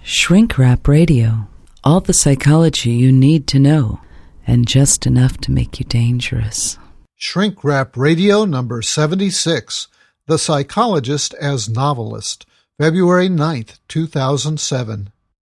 Shrink Wrap Radio. All the psychology you need to know, and just enough to make you dangerous. Shrink Wrap Radio number 76, The Psychologist as Novelist, February 9th, 2007.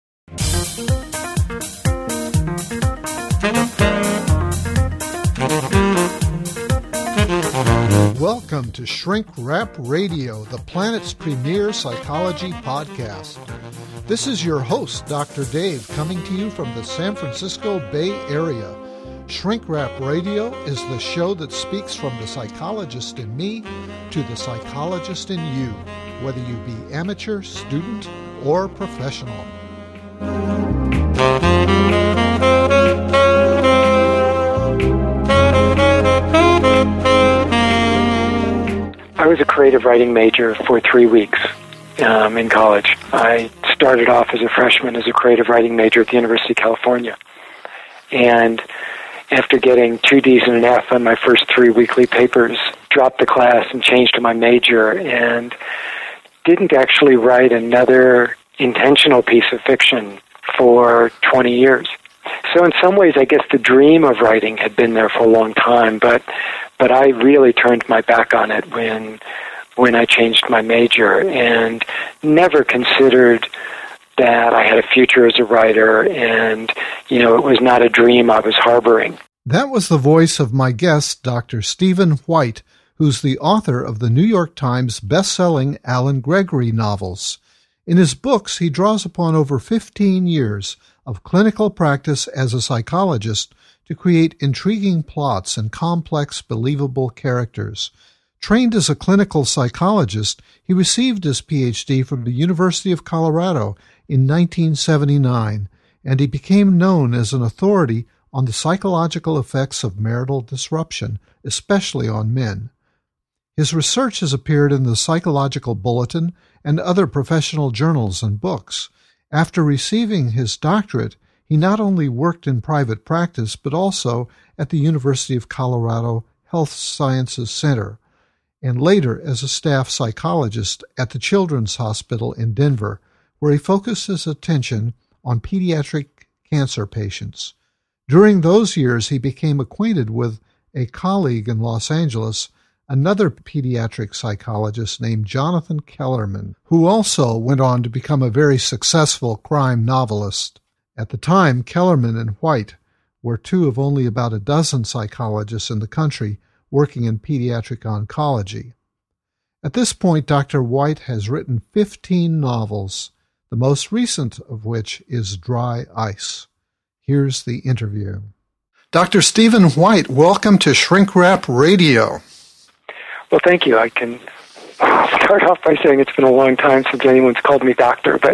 Welcome to Shrink Wrap Radio, the planet's premier psychology podcast. This is your host, Dr. Dave, coming to you from the San Francisco Bay Area. Shrink Wrap Radio is the show that speaks from the psychologist in me to the psychologist in you, whether you be amateur, student, or professional. I was a creative writing major for 3 weeks in college. I started off as a freshman as a creative writing major at the University of California. And after getting 2 Ds and an F on my first 3 weekly papers, dropped the class and changed to my major and didn't actually write another intentional piece of fiction for 20 years. So in some ways, I guess the dream of writing had been there for a long time, but I really turned my back on it when I changed my major and never considered that I had a future as a writer and, it was not a dream I was harboring. That was the voice of my guest, Dr. Stephen White, who's the author of the New York Times best-selling Alan Gregory novels. In his books, he draws upon over 15 years of clinical practice as a psychologist to create intriguing plots and complex, believable characters. Trained as a clinical psychologist, he received his Ph.D. from the University of Colorado in 1979, and he became known as an authority on the psychological effects of marital disruption, especially on men. His research has appeared in the Psychological Bulletin and other professional journals and books. After receiving his doctorate, he not only worked in private practice, but also at the University of Colorado Health Sciences Center, and later as a staff psychologist at the Children's Hospital in Denver, where he focused his attention on pediatric cancer patients. During those years, he became acquainted with a colleague in Los Angeles, another pediatric psychologist named Jonathan Kellerman, who also went on to become a very successful crime novelist. At the time, Kellerman and White were two of only about a dozen psychologists in the country working in pediatric oncology. At this point, Dr. White has written 15 novels, the most recent of which is Dry Ice. Here's the interview. Dr. Stephen White, welcome to Shrink Wrap Radio. Well, thank you. I can start off by saying it's been a long time since anyone's called me doctor, but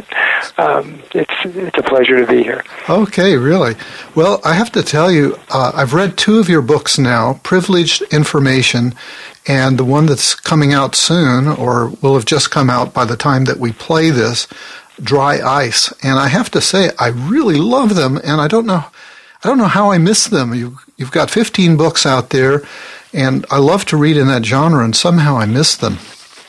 it's a pleasure to be here. Okay, really. Well, I have to tell you, I've read 2 of your books now, Privileged Information, and the one that's coming out soon, or will have just come out by the time that we play this, Dry Ice. And I have to say, I really love them, and I don't know how I missed them. You've got 15 books out there, and I love to read in that genre, and somehow I missed them.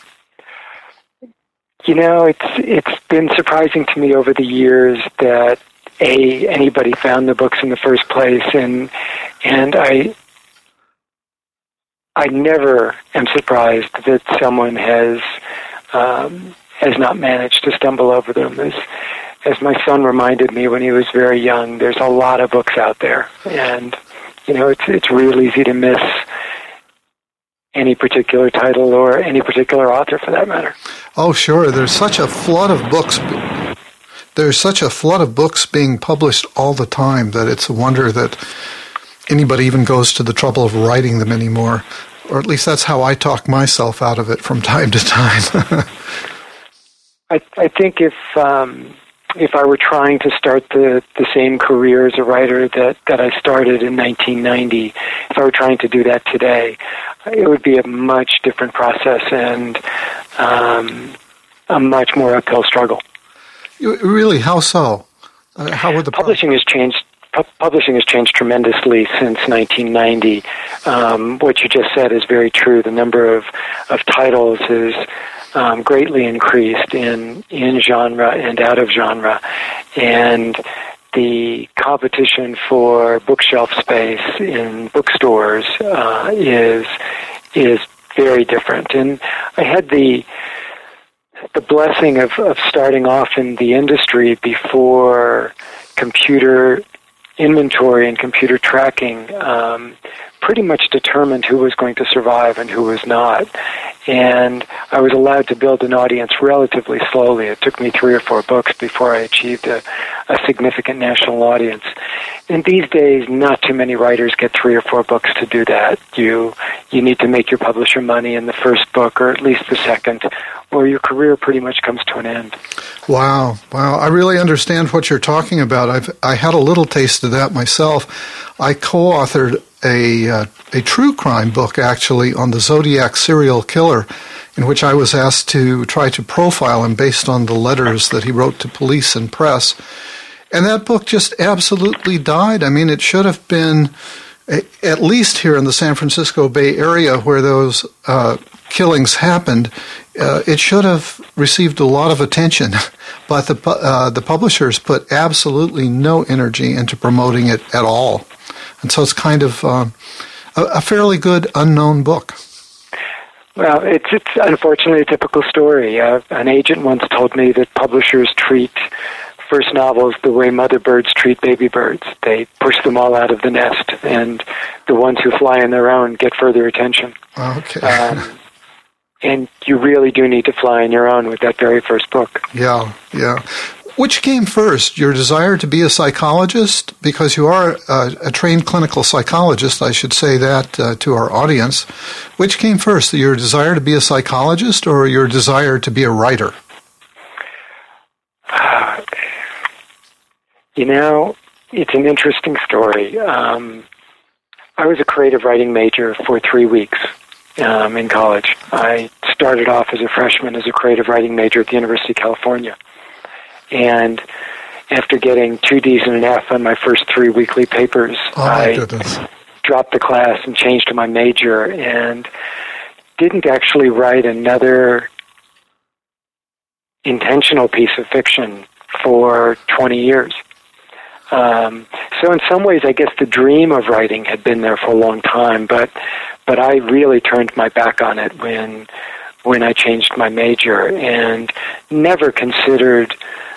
It's been surprising to me over the years that anybody found the books in the first place, and I never am surprised that someone has not managed to stumble over them. As my son reminded me when he was very young, there's a lot of books out there, and it's real easy to miss any particular title or any particular author for that matter. Oh, sure. There's such a flood of books. There's such a flood of books being published all the time that it's a wonder that anybody even goes to the trouble of writing them anymore. Or at least that's how I talk myself out of it from time to time. I think if I were trying to start the same career as a writer that I started in 1990, if I were trying to do that today, it would be a much different process and a much more uphill struggle. Really? How so? How would the publishing has changed? Publishing has changed tremendously since 1990. What you just said is very true. The number of titles is greatly increased in genre and out of genre, and the competition for bookshelf space in bookstores is very different. And I had the blessing of starting off in the industry before computer inventory and computer tracking pretty much determined who was going to survive and who was not. And I was allowed to build an audience relatively slowly. It took me 3 or 4 books before I achieved a significant national audience. And these days, not too many writers get 3 or 4 books to do that. You need to make your publisher money in the first book, or at least the second, or your career pretty much comes to an end. Wow. I really understand what you're talking about. I had a little taste of that myself. I co-authored a true crime book, actually, on the Zodiac serial killer, in which I was asked to try to profile him based on the letters that he wrote to police and press. And that book just absolutely died. I mean, it should have been, at least here in the San Francisco Bay Area where those killings happened, it should have received a lot of attention, but the publishers put absolutely no energy into promoting it at all. And so it's kind of a fairly good unknown book. Well, it's unfortunately a typical story. An agent once told me that publishers treat first novels the way mother birds treat baby birds. They push them all out of the nest, and the ones who fly on their own get further attention. Okay. And you really do need to fly on your own with that very first book. Yeah. Which came first, your desire to be a psychologist? Because you are a trained clinical psychologist, I should say that to our audience. Which came first, your desire to be a psychologist or your desire to be a writer? It's an interesting story. I was a creative writing major for 3 weeks in college. I started off as a freshman as a creative writing major at the University of California. And after getting 2 Ds and an F on my first 3 weekly papers, I dropped the class and changed to my major and didn't actually write another intentional piece of fiction for 20 years. So in some ways, I guess the dream of writing had been there for a long time, but I really turned my back on it when I changed my major and never considered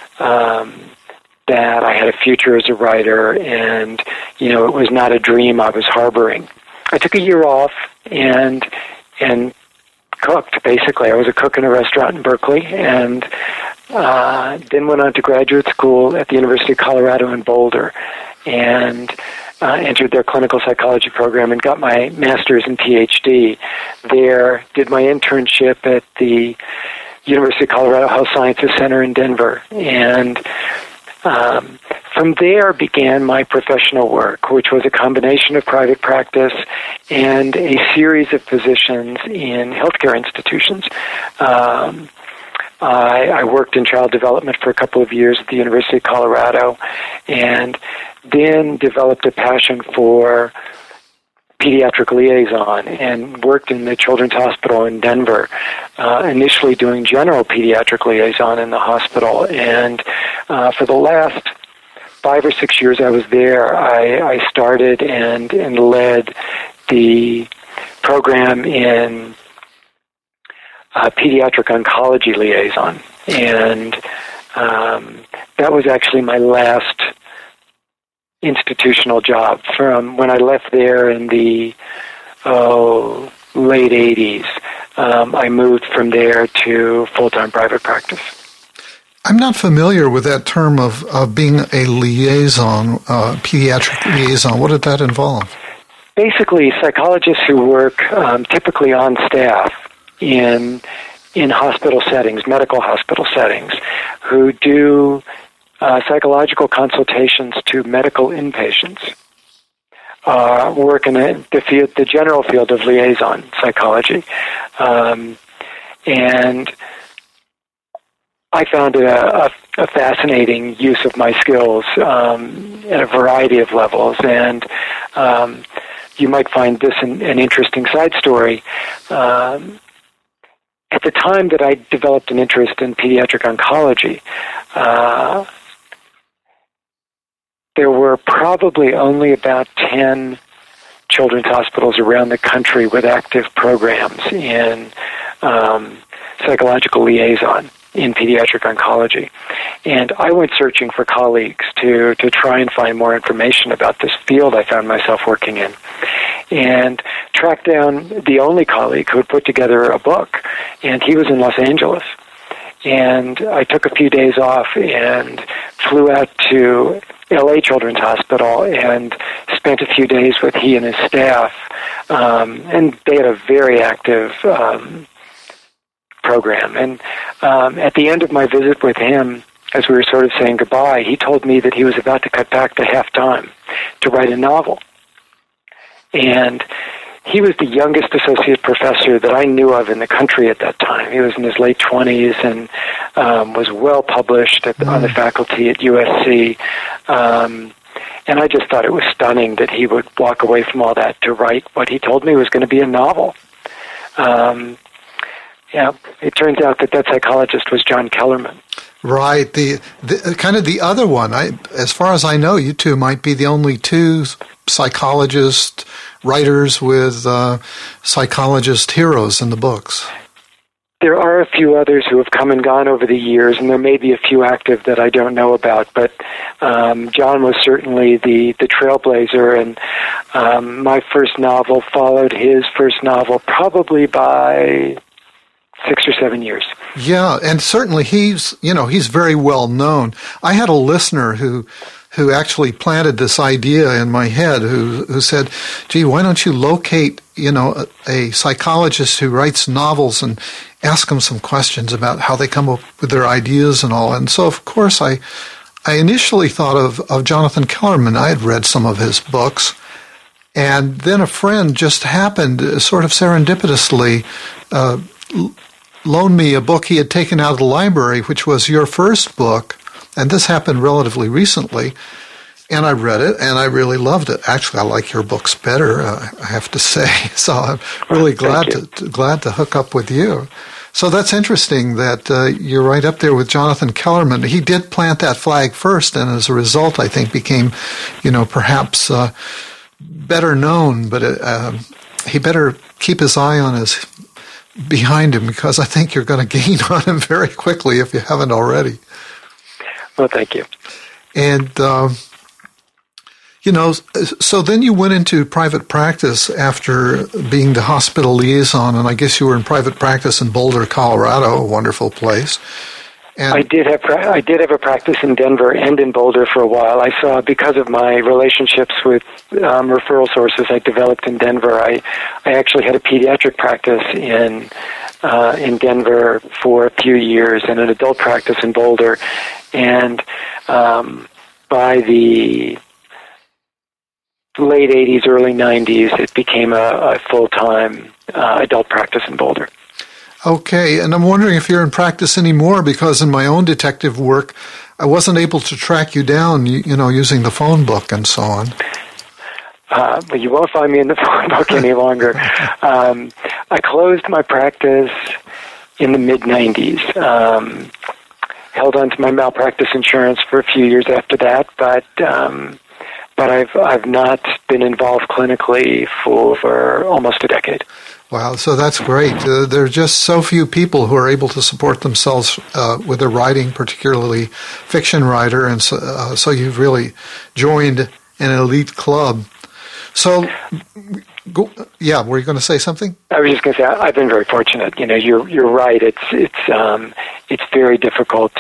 that I had a future as a writer, and it was not a dream I was harboring. I took a year off and cooked. Basically, I was a cook in a restaurant in Berkeley, and then went on to graduate school at the University of Colorado in Boulder, and entered their clinical psychology program and got my master's and PhD there. Did my internship at the University of Colorado Health Sciences Center in Denver, and from there began my professional work, which was a combination of private practice and a series of positions in healthcare institutions. I worked in child development for a couple of years at the University of Colorado, and then developed a passion for pediatric liaison and worked in the Children's Hospital in Denver, initially doing general pediatric liaison in the hospital. And for the last 5 or 6 years I was there, I started and led the program in pediatric oncology liaison. And that was actually my last institutional job. From when I left there in the late 80s, I moved from there to full-time private practice. I'm not familiar with that term of being a liaison, pediatric liaison. What did that involve? Basically, psychologists who work typically on staff in hospital settings, medical hospital settings, who do psychological consultations to medical inpatients, work in the general field of liaison psychology. And I found it a fascinating use of my skills at a variety of levels. And you might find this an interesting side story. at the time that I developed an interest in pediatric oncology, there were probably only about 10 children's hospitals around the country with active programs in psychological liaison in pediatric oncology. And I went searching for colleagues to try and find more information about this field I found myself working in, and tracked down the only colleague who had put together a book, and he was in Los Angeles. And I took a few days off and flew out to LA Children's Hospital and spent a few days with he and his staff, and they had a very active program. And at the end of my visit with him, as we were sort of saying goodbye, he told me that he was about to cut back to half-time to write a novel. And he was the youngest associate professor that I knew of in the country at that time. He was in his late 20s and was well published on the faculty at USC. And I just thought it was stunning that he would walk away from all that to write what he told me was going to be a novel. It turns out that psychologist was John Kellerman. Right. The kind of the other one. As far as I know, you two might be the only two psychologist writers with psychologist heroes in the books. There are a few others who have come and gone over the years, and there may be a few active that I don't know about, but John was certainly the trailblazer, and my first novel followed his first novel probably by 6 or 7 years. Yeah, and certainly he's very well known. I had a listener who actually planted this idea in my head, who said, gee, why don't you locate, a psychologist who writes novels and ask them some questions about how they come up with their ideas and all. And so, of course, I initially thought of Jonathan Kellerman. I had read some of his books. And then a friend just happened, sort of serendipitously, loaned me a book he had taken out of the library, which was your first book. And this happened relatively recently, and I read it, and I really loved it. Actually, I like your books better, I have to say. So I'm really glad to hook up with you. So that's interesting that you're right up there with Jonathan Kellerman. He did plant that flag first, and as a result, I think became, perhaps better known. But he better keep his eye on behind him, because I think you're going to gain on him very quickly if you haven't already. Well, thank you. And, so then you went into private practice after being the hospital liaison, and I guess you were in private practice in Boulder, Colorado, a wonderful place. And I did have a practice in Denver and in Boulder for a while. I saw, because of my relationships with referral sources I developed in Denver, I actually had a pediatric practice in Denver for a few years and an adult practice in Boulder. And by the late 80s, early 90s, it became a full-time adult practice in Boulder. Okay, and I'm wondering if you're in practice anymore, because in my own detective work, I wasn't able to track you down, using the phone book and so on. But you won't find me in the phone book any longer. I closed my practice in the mid-90s. Held on to my malpractice insurance for a few years after that, but I've not been involved clinically for almost a decade. Wow, so that's great. There are just so few people who are able to support themselves with their writing, particularly fiction writer, and so you've really joined an elite club. So, were you going to say something? I was just going to say I've been very fortunate. You're right. It's very difficult.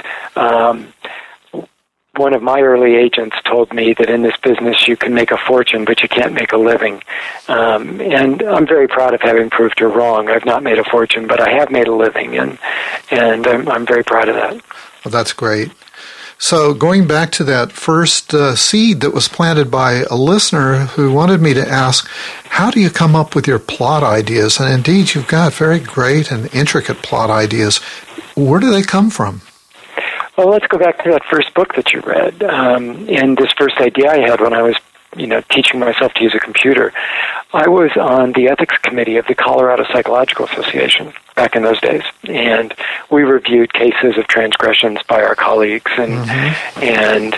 One of my early agents told me that in this business you can make a fortune, but you can't make a living. And I'm very proud of having proved her wrong. I've not made a fortune, but I have made a living, and I'm very proud of that. Well, that's great. So going back to that first seed that was planted by a listener who wanted me to ask, how do you come up with your plot ideas? And indeed, you've got very great and intricate plot ideas. Where do they come from? Well, let's go back to that first book that you read. And this first idea I had when I was teaching myself to use a computer. I was on the ethics committee of the Colorado Psychological Association back in those days, and we reviewed cases of transgressions by our colleagues. And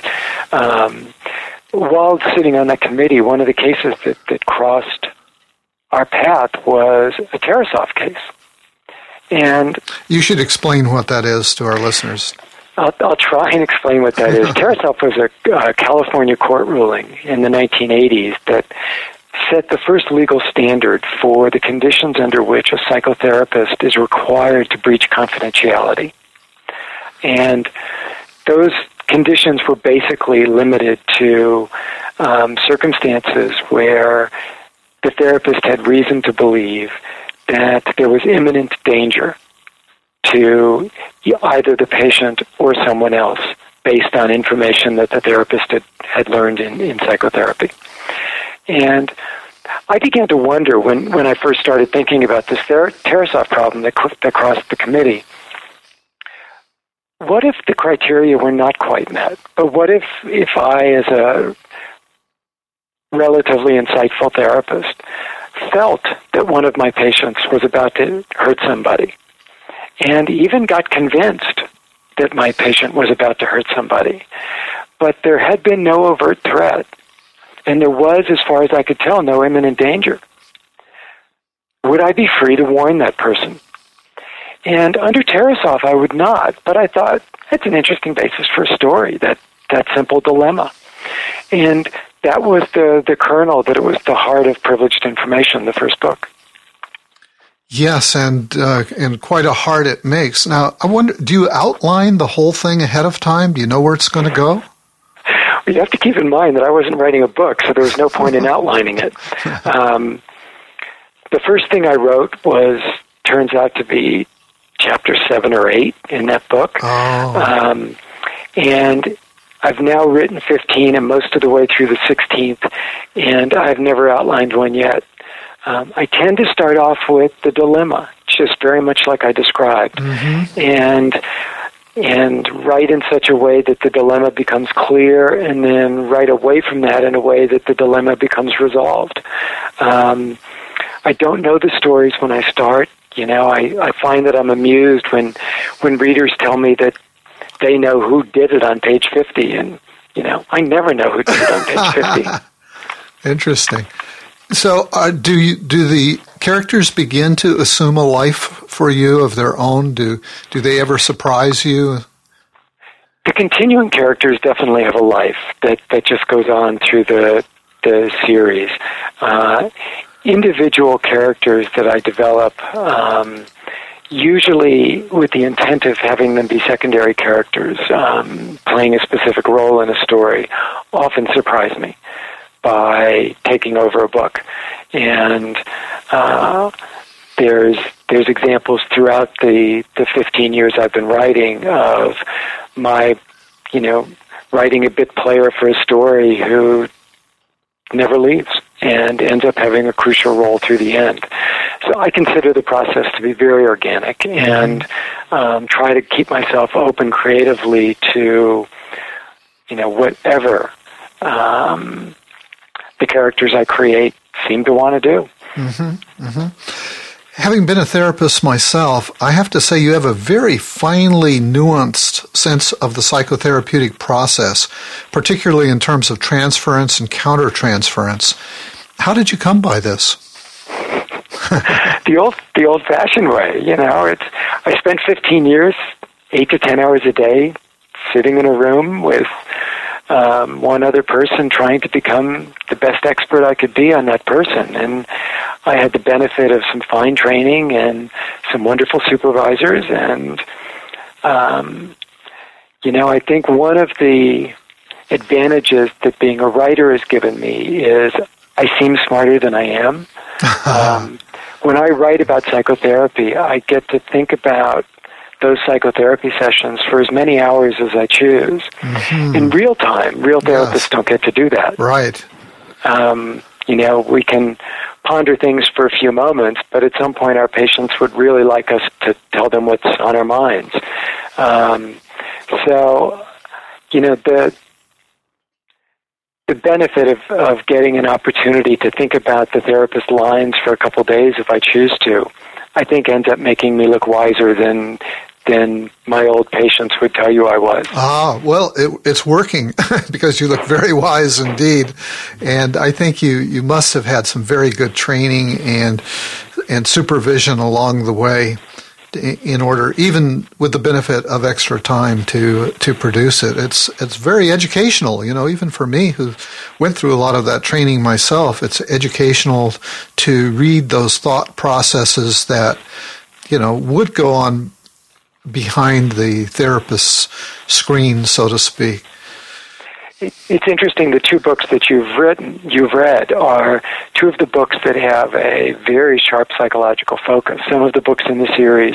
while sitting on that committee, one of the cases that crossed our path was a Tarasoff case. And you should explain what that is to our listeners. I'll try and explain what that is. Tarasoff was a California court ruling in the 1980s that set the first legal standard for the conditions under which a psychotherapist is required to breach confidentiality. And those conditions were basically limited to circumstances where the therapist had reason to believe that there was imminent danger to either the patient or someone else based on information that the therapist had learned in psychotherapy. And I began to wonder when I first started thinking about this Tarasoff problem that crossed the committee, what if the criteria were not quite met? But what if I, as a relatively insightful therapist, felt that one of my patients was about to hurt somebody, and even got convinced that my patient was about to hurt somebody, but there had been no overt threat, and there was, as far as I could tell, no imminent danger? Would I be free to warn that person? And under Tarasoff, I would not, but I thought, that's an interesting basis for a story, that simple dilemma. And that was the kernel, that it was the heart of Privileged Information, the first book. Yes, and quite a heart it makes. Now, I wonder, do you outline the whole thing ahead of time? Do you know where it's going to go? Well, you have to keep in mind that I wasn't writing a book, so there was no point in outlining it. The first thing I wrote turns out to be chapter 7 or 8 in that book. Oh. And I've now written 15, and most of the way through the 16th, and I've never outlined one yet. I tend to start off with the dilemma, just very much like I described, and write in such a way that the dilemma becomes clear, and then write away from that in a way that the dilemma becomes resolved. I don't know the stories when I start. I find that I'm amused when readers tell me that they know who did it on page 50, and, I never know who did it on page 50. Interesting. So do the characters begin to assume a life for you of their own? Do they ever surprise you? The continuing characters definitely have a life that just goes on through the series. Individual characters that I develop, usually with the intent of having them be secondary characters, playing a specific role in a story, often surprise me by taking over a book. And there's examples throughout the 15 years I've been writing of my, writing a bit player for a story who never leaves and ends up having a crucial role through the end. So I consider the process to be very organic, and try to keep myself open creatively to, whatever the characters I create seem to want to do. Having been a therapist myself, I have to say you have a very finely nuanced sense of the psychotherapeutic process, particularly in terms of transference and countertransference. How did you come by this? The old-fashioned way, I spent 15 years, 8 to 10 hours a day, sitting in a room with one other person trying to become the best expert I could be on that person. And I had the benefit of some fine training and some wonderful supervisors. And, I think one of the advantages that being a writer has given me is I seem smarter than I am. When I write about psychotherapy, I get to think about those psychotherapy sessions for as many hours as I choose. In real time. Real therapists don't get to do that. Right. We can ponder things for a few moments, but at some point our patients would really like us to tell them what's on our minds. the benefit of getting an opportunity to think about the therapist's lines for a couple days if I choose to, I think ends up making me look wiser than my old patients would tell you I was. Well, it's working because you look very wise indeed. And I think you must have had some very good training and supervision along the way in order, even with the benefit of extra time to produce it. It's very educational, even for me who went through a lot of that training myself. It's educational to read those thought processes that, would go on behind the therapist's screen, so to speak. It's interesting. The two books that you've read are two of the books that have a very sharp psychological focus. Some of the books in the series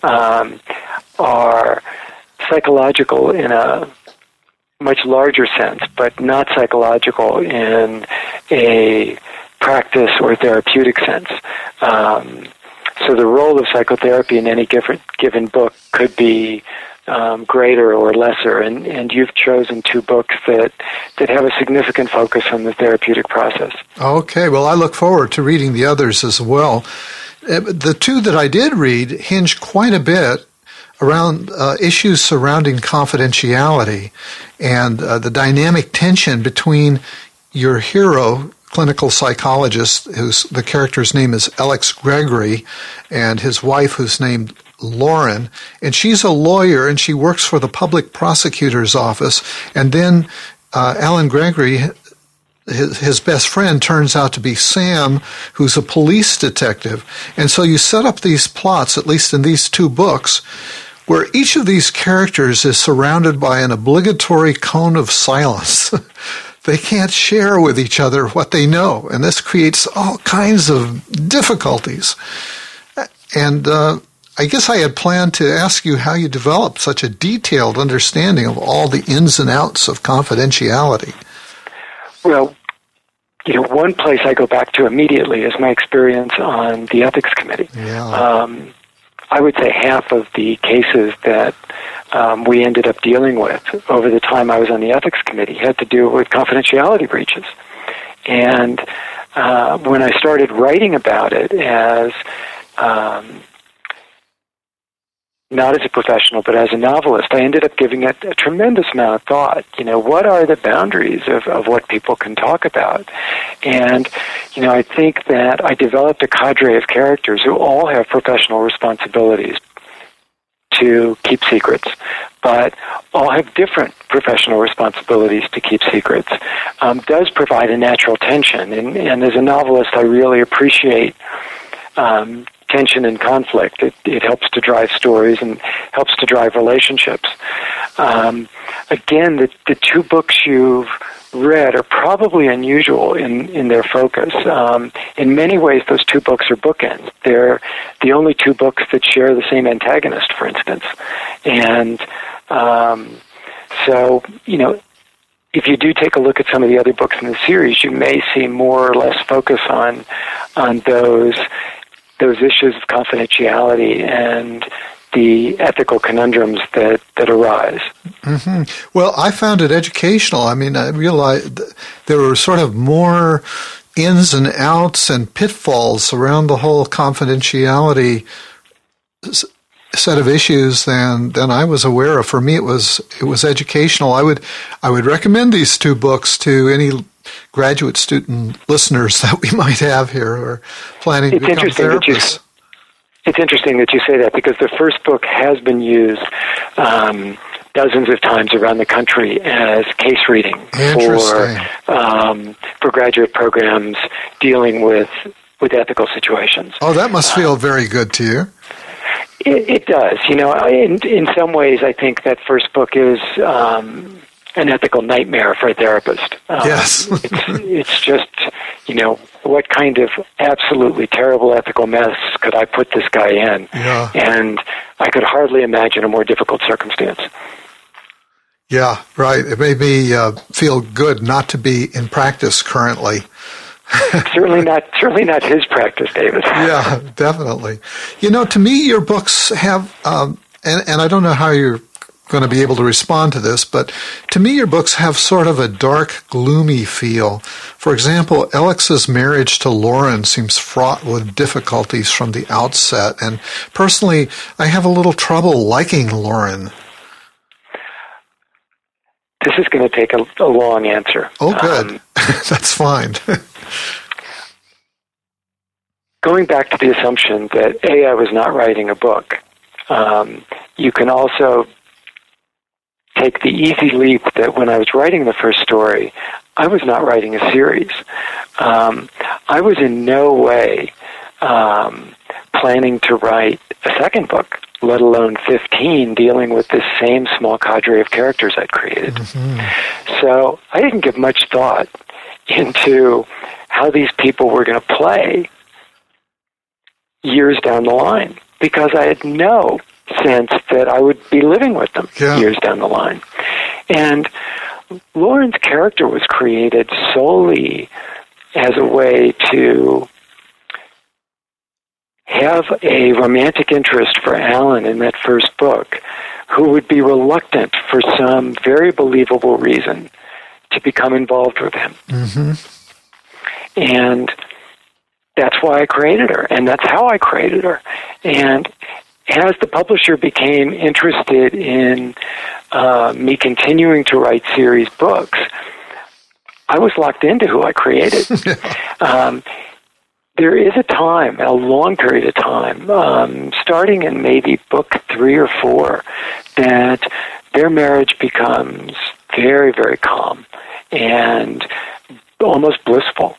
are psychological in a much larger sense, but not psychological in a practice or therapeutic sense. So the role of psychotherapy in any given book could be greater or lesser, and you've chosen two books that have a significant focus on the therapeutic process. Okay, well, I look forward to reading the others as well. The two that I did read hinged quite a bit around issues surrounding confidentiality and the dynamic tension between your hero, clinical psychologist, the character's name is Alex Gregory, and his wife, who's named Lauren, and she's a lawyer and she works for the public prosecutor's office. And then Alan Gregory, his best friend, turns out to be Sam, who's a police detective. And so you set up these plots, at least in these two books, where each of these characters is surrounded by an obligatory cone of silence. They can't share with each other what they know, and this creates all kinds of difficulties. And I guess I had planned to ask you how you developed such a detailed understanding of all the ins and outs of confidentiality. Well, one place I go back to immediately is my experience on the ethics committee. Yeah. I would say half of the cases that we ended up dealing with over the time I was on the ethics committee had to do with confidentiality breaches. And when I started writing about it as not as a professional, but as a novelist, I ended up giving it a tremendous amount of thought. What are the boundaries of what people can talk about? And, I think that I developed a cadre of characters who all have professional responsibilities to keep secrets, but all have different professional responsibilities to keep secrets, does provide a natural tension. And as a novelist, I really appreciate tension and conflict. It helps to drive stories and helps to drive relationships. Again, the two books you've read are probably unusual in their focus. In many ways, those two books are bookends. They're the only two books that share the same antagonist, for instance. And so, if you do take a look at some of the other books in the series, you may see more or less focus on those issues of confidentiality and the ethical conundrums that arise. Mm-hmm. Well, I found it educational. I mean, I realized there were sort of more ins and outs and pitfalls around the whole confidentiality set of issues than I was aware of. For me, it was educational. I would recommend these two books to any graduate student listeners that we might have here who are planning to become therapists. It's interesting that you say that, because the first book has been used dozens of times around the country as case reading for graduate programs dealing with ethical situations. Oh, that must feel very good to you. It does. In some ways, I think that first book is an ethical nightmare for a therapist. Yes. It's just, what kind of absolutely terrible ethical mess could I put this guy in? Yeah. And I could hardly imagine a more difficult circumstance. Yeah, right. It made me feel good not to be in practice currently. Certainly not his practice, David. Yeah, definitely. To me, your books have, and I don't know how you're going to be able to respond to this, but to me your books have sort of a dark, gloomy feel. For example, Alex's marriage to Lauren seems fraught with difficulties from the outset, and personally, I have a little trouble liking Lauren. This is going to take a long answer. Oh, good. That's fine. Going back to the assumption that, A, I was not writing a book, you can also take the easy leap that when I was writing the first story, I was not writing a series. I was in no way planning to write a second book, let alone 15, dealing with this same small cadre of characters I'd created. Mm-hmm. So I didn't give much thought into how these people were going to play years down the line, because I had no sense that I would be living with them years down the line. And Lauren's character was created solely as a way to have a romantic interest for Alan in that first book, who would be reluctant for some very believable reason to become involved with him. Mm-hmm. And that's why I created her, and that's how I created her. And as the publisher became interested in me continuing to write series books, I was locked into who I created. There is a time, a long period of time, starting in maybe book 3 or 4, that their marriage becomes very, very calm and almost blissful.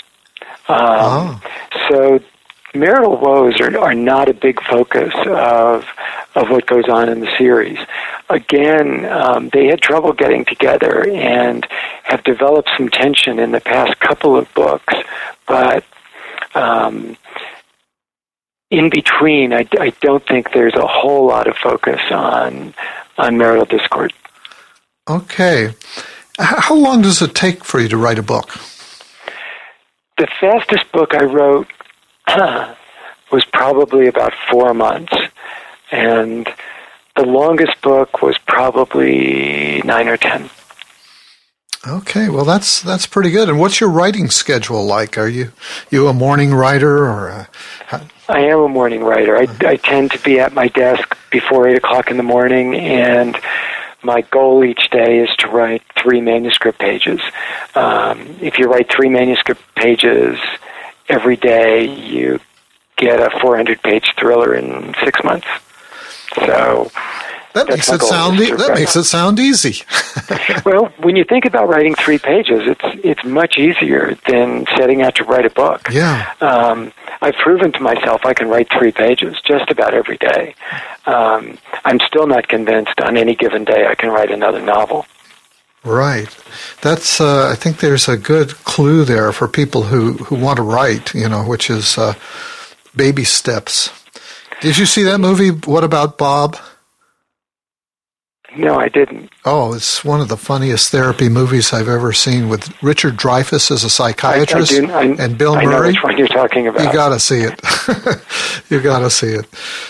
So marital woes are not a big focus of what goes on in the series. Again, they had trouble getting together and have developed some tension in the past couple of books, but in between, I don't think there's a whole lot of focus on marital discord. Okay. How long does it take for you to write a book? The fastest book I wrote was probably about 4 months, and the longest book was probably 9 or 10. Okay, well that's pretty good. And what's your writing schedule like? Are you a morning writer or? I am a morning writer. I tend to be at my desk before 8 o'clock in the morning, and my goal each day is to write 3 manuscript pages. If you write 3 manuscript pages every day, you get a 400-page thriller in 6 months. So that makes it sound easy. Well, when you think about writing 3 pages, it's much easier than setting out to write a book. Yeah. I've proven to myself I can write 3 pages just about every day. I'm still not convinced on any given day I can write another novel. Right. That's. I think there's a good clue there for people who want to write. Which is baby steps. Did you see that movie? What About Bob? No, I didn't. Oh, it's one of the funniest therapy movies I've ever seen, with Richard Dreyfuss as a psychiatrist and Bill Murray. I know which one you're talking about. You got to see it. You got to see it.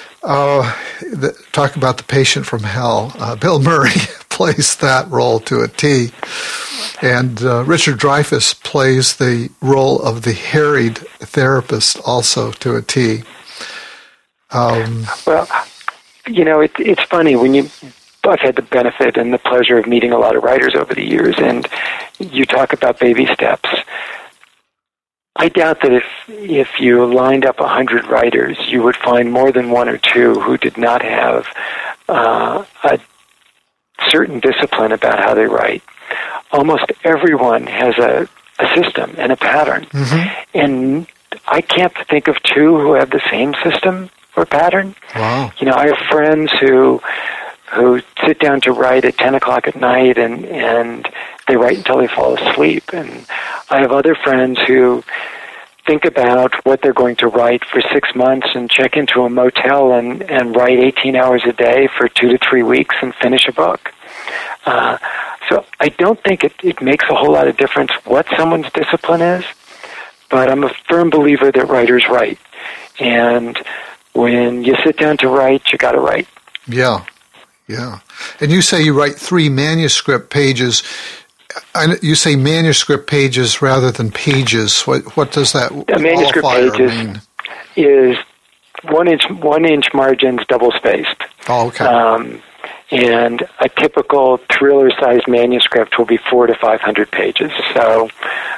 Talk about the patient from hell. Bill Murray plays that role to a T, and Richard Dreyfuss plays the role of the harried therapist also to a T. Well, it's funny when I've had the benefit and the pleasure of meeting a lot of writers over the years, and you talk about baby steps. I doubt that if you lined up 100 writers, you would find more than 1 or 2 who did not have a certain discipline about how they write. Almost everyone has a system and a pattern. Mm-hmm. And I can't think of 2 who have the same system or pattern. Wow. I have friends who sit down to write at 10 o'clock at night and they write until they fall asleep. And I have other friends who think about what they're going to write for 6 months and check into a motel and write 18 hours a day for 2 to 3 weeks and finish a book. So I don't think it makes a whole lot of difference what someone's discipline is, but I'm a firm believer that writers write. And when you sit down to write, you got to write. Yeah. Yeah. And you say you write 3 manuscript pages. You say manuscript pages rather than pages. What does that manuscript pages mean? Is 1 inch margins double spaced. Oh, okay. And a typical thriller-sized manuscript will be 400 to 500 pages. So,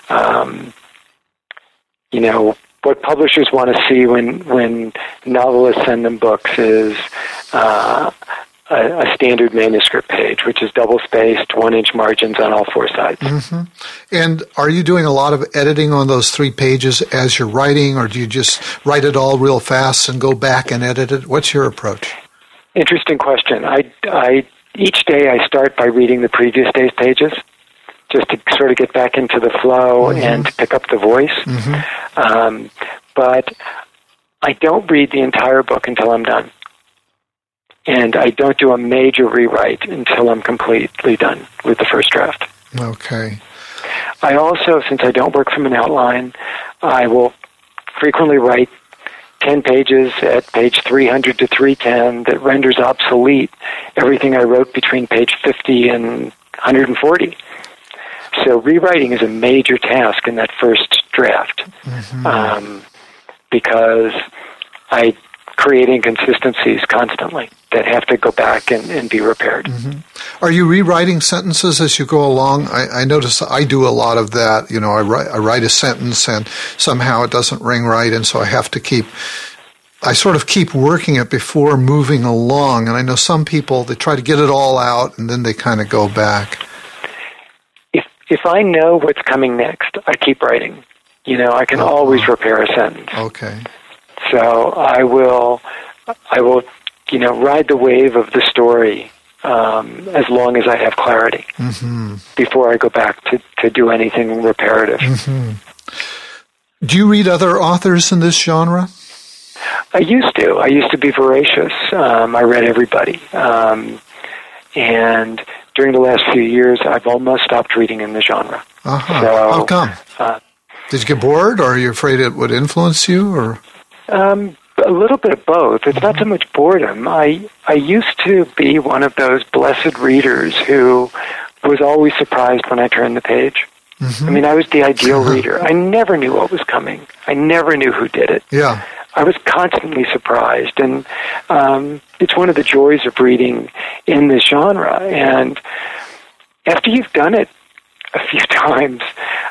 what publishers want to see when novelists send them books is a standard manuscript page, which is double-spaced, 1 inch margins on all 4 sides. Mm-hmm. And are you doing a lot of editing on those 3 pages as you're writing, or do you just write it all real fast and go back and edit it? What's your approach? Interesting question. I each day I start by reading the previous day's pages, just to sort of get back into the flow and to pick up the voice. But I don't read the entire book until I'm done. And I don't do a major rewrite until I'm completely done with the first draft. Okay. I also, since I don't work from an outline, I will frequently write 10 pages at page 300 to 310 that renders obsolete everything I wrote between page 50 and 140. So rewriting is a major task in that first draft because I create inconsistencies constantly that have to go back and be repaired. Are you rewriting sentences as you go along? I notice I do a lot of that. I write a sentence and somehow it doesn't ring right, and so I have to keep working it before moving along. And I know some people, they try to get it all out and then they kind of go back. If I know what's coming next, I keep writing. I can always repair a sentence. Okay. So I will, ride the wave of the story as long as I have clarity before I go back to do anything reparative. Do you read other authors in this genre? I used to. I used to be voracious. I read everybody. And during the last few years, I've almost stopped reading in the genre. So, how come? Did you get bored, or are you afraid it would influence you, or? A little bit of both. It's not so much boredom. I used to be one of those blessed readers who was always surprised when I turned the page. I mean, I was the ideal reader. I never knew what was coming. I never knew who did it. Yeah. I was constantly surprised, and it's one of the joys of reading in this genre. And after you've done it a few times,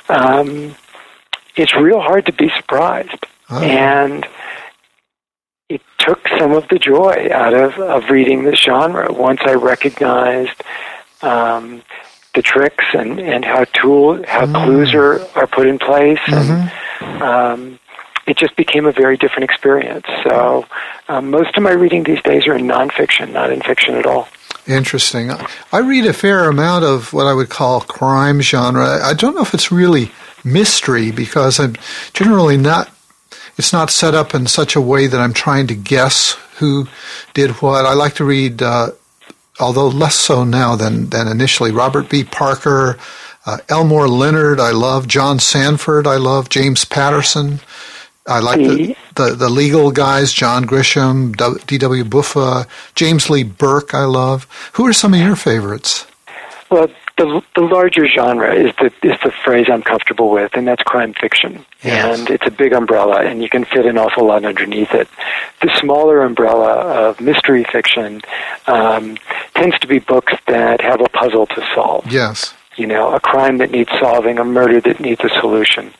it's real hard to be surprised. And it took some of the joy out of reading this genre once I recognized the tricks and how clues are put in place, and it just became a very different experience. So most of my reading these days are in nonfiction, not in fiction at all. Interesting. I read a fair amount of what I would call crime genre. I don't know if it's really mystery, because I'm generally not. It's not set up in such a way that I'm trying to guess who did what. I like to read, although less so now than initially, Robert B. Parker, Elmore Leonard, I love. John Sanford, I love. James Patterson. I like the legal guys, John Grisham, D.W. Buffa, James Lee Burke, I love. Who are some of your favorites? Well, the larger genre is the phrase I'm comfortable with, and that's crime fiction. Yes. And it's a big umbrella, and you can fit an awful lot underneath it. The smaller umbrella of mystery fiction tends to be books that have a puzzle to solve. Yes. A crime that needs solving, a murder that needs a solution.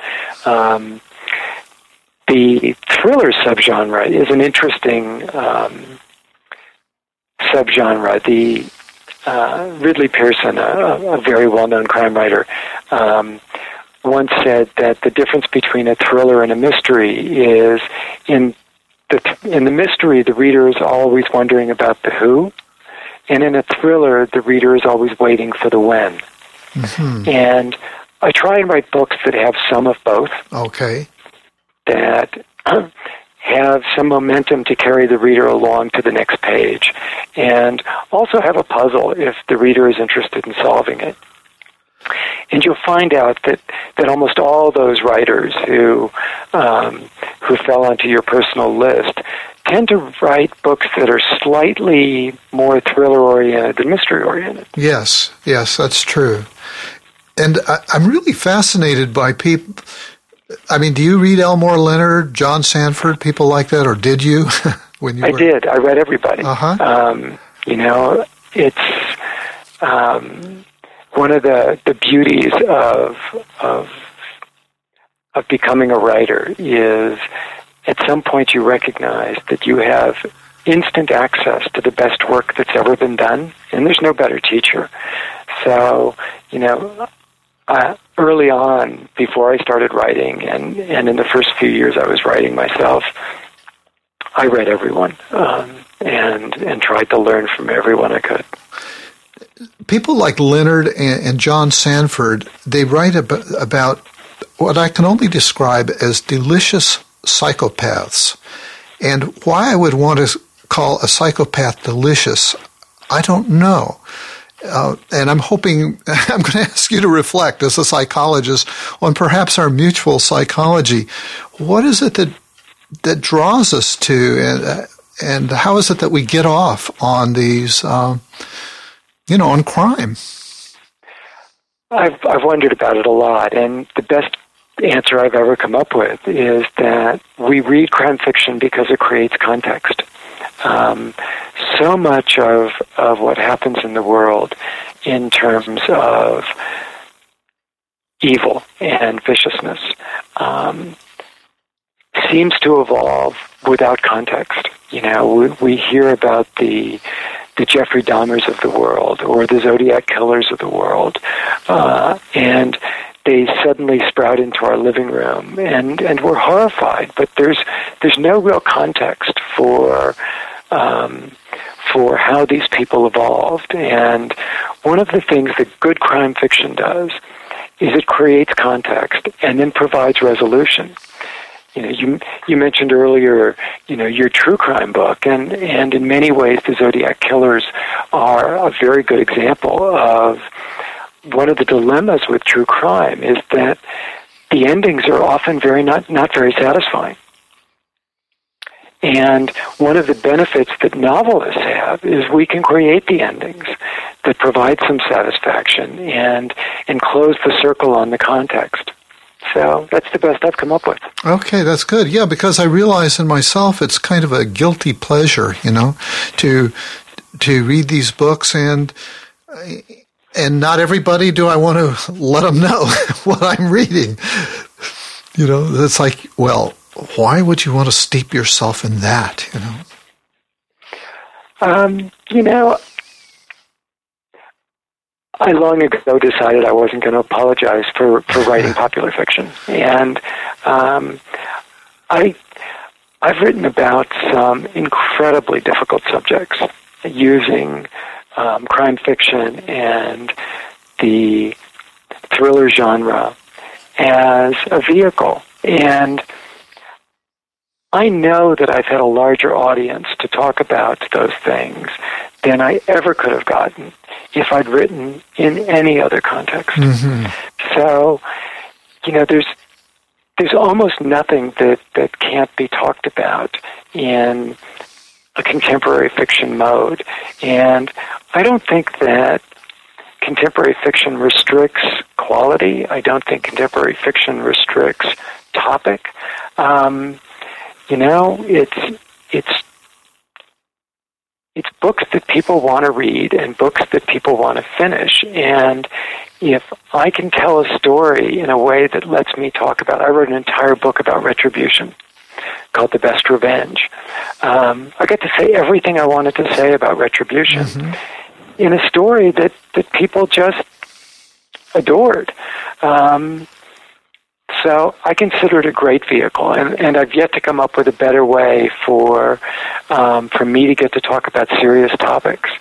The thriller subgenre is an interesting subgenre. The Ridley Pearson, a very well-known crime writer, once said that the difference between a thriller and a mystery is in the mystery, the reader is always wondering about the who, and in a thriller, the reader is always waiting for the when. And I try and write books that have some of both. Okay. That have some momentum to carry the reader along to the next page, and also have a puzzle if the reader is interested in solving it. And you'll find out that almost all those writers who fell onto your personal list tend to write books that are slightly more thriller-oriented than mystery-oriented. Yes, that's true. And I'm really fascinated by people. I mean, do you read Elmore Leonard, John Sanford, people like that, or did you? I did. I read everybody. It's one of the beauties of becoming a writer is at some point you recognize that you have instant access to the best work that's ever been done, and there's no better teacher. So, early on, before I started writing, and in the first few years I was writing myself, I read everyone and tried to learn from everyone I could. People like Leonard and John Sanford, they write about what I can only describe as delicious psychopaths. And why I would want to call a psychopath delicious, I don't know. And I'm hoping, I'm going to ask you to reflect as a psychologist on perhaps our mutual psychology. What is it that draws us to, and how is it that we get off on these, on crime? I've wondered about it a lot, and the best answer I've ever come up with is that we read crime fiction because it creates context. So much of what happens in the world in terms of evil and viciousness seems to evolve without context. We hear about the Jeffrey Dahmers of the world or the Zodiac killers of the world, and they suddenly sprout into our living room, and we're horrified. But there's no real context for how these people evolved. And one of the things that good crime fiction does is it creates context and then provides resolution. You mentioned earlier, your true crime book, and in many ways the Zodiac killers are a very good example of one of the dilemmas with true crime is that the endings are often not very satisfying. And one of the benefits that novelists have is we can create the endings that provide some satisfaction and close the circle on the context. So that's the best I've come up with. Okay, that's good. Yeah, because I realize in myself it's kind of a guilty pleasure, to read these books, and not everybody do I want to let them know what I'm reading. It's like, well, why would you want to steep yourself in that, I long ago decided I wasn't going to apologize for writing popular fiction. And I've written about some incredibly difficult subjects using crime fiction and the thriller genre as a vehicle. And I know that I've had a larger audience to talk about those things than I ever could have gotten if I'd written in any other context. Mm-hmm. So, there's almost nothing that can't be talked about in a contemporary fiction mode. And I don't think that contemporary fiction restricts quality. I don't think contemporary fiction restricts topic. It's books that people want to read and books that people want to finish. And if I can tell a story in a way that lets me talk about, I wrote an entire book about retribution called The Best Revenge. I got to say everything I wanted to say about retribution in a story that people just adored. So I consider it a great vehicle, and I've yet to come up with a better way for me to get to talk about serious topics.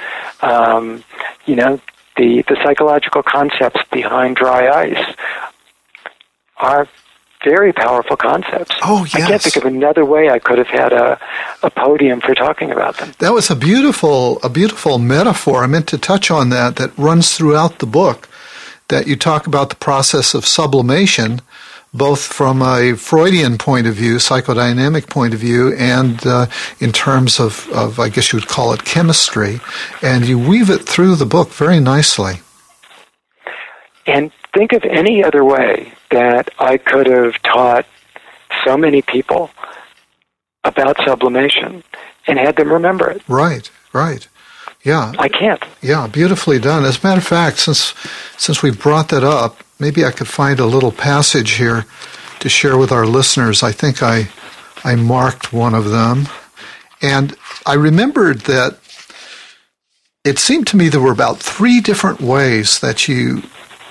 The psychological concepts behind dry ice are very powerful concepts. Oh, yes. I can't think of another way I could have had a podium for talking about them. That was a beautiful metaphor. I meant to touch on that runs throughout the book. that you talk about the process of sublimation, both from a Freudian point of view, psychodynamic point of view, and in terms of, I guess you would call it chemistry, and you weave it through the book very nicely. And think of any other way that I could have taught so many people about sublimation and had them remember it. Right. Yeah. I can't. Yeah, beautifully done. As a matter of fact, since we've brought that up, maybe I could find a little passage here to share with our listeners. I think I marked one of them. And I remembered that it seemed to me there were about 3 different ways that you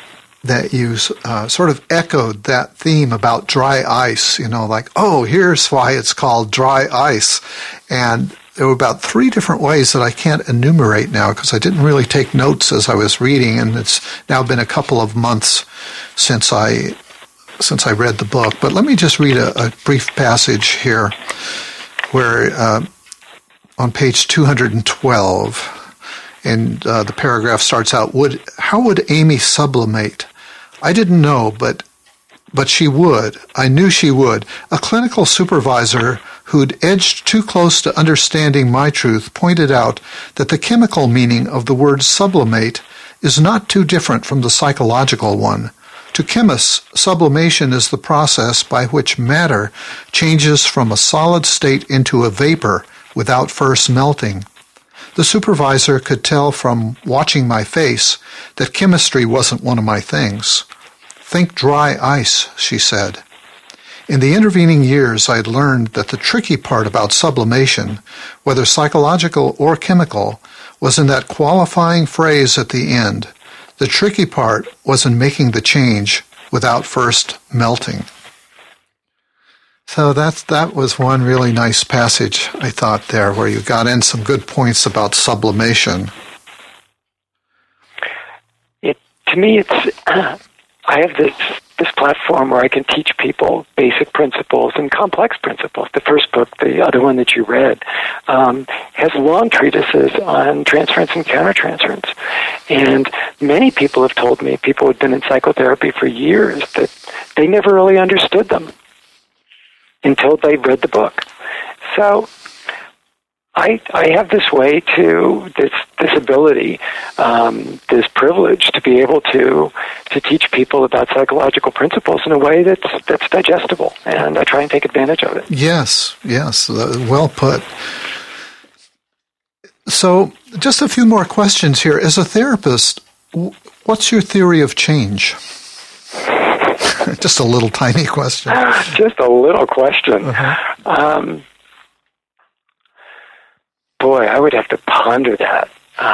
sort of echoed that theme about dry ice, like, oh, here's why it's called dry ice. And there were about 3 different ways that I can't enumerate now because I didn't really take notes as I was reading, and it's now been a couple of months since I read the book. But let me just read a brief passage here where on page 212, and the paragraph starts out, how would Amy sublimate? I didn't know, but she would. I knew she would. A clinical supervisor who'd edged too close to understanding my truth pointed out that the chemical meaning of the word sublimate is not too different from the psychological one. To chemists, sublimation is the process by which matter changes from a solid state into a vapor without first melting. The supervisor could tell from watching my face that chemistry wasn't one of my things. Think dry ice, she said. In the intervening years, I had learned that the tricky part about sublimation, whether psychological or chemical, was in that qualifying phrase at the end. The tricky part was in making the change without first melting. So that was one really nice passage, I thought, there, where you got in some good points about sublimation. To me, I have this platform where I can teach people basic principles and complex principles. The first book, the other one that you read, has long treatises on transference and countertransference. And many people have told me, people who have been in psychotherapy for years, that they never really understood them until they read the book. So I have this way to, this ability, this privilege to be able to teach people about psychological principles in a way that's digestible, and I try and take advantage of it. Yes, well put. So just a few more questions here. As a therapist, what's your theory of change? Just a little tiny question. Just a little question. Uh-huh. Boy, I would have to ponder that.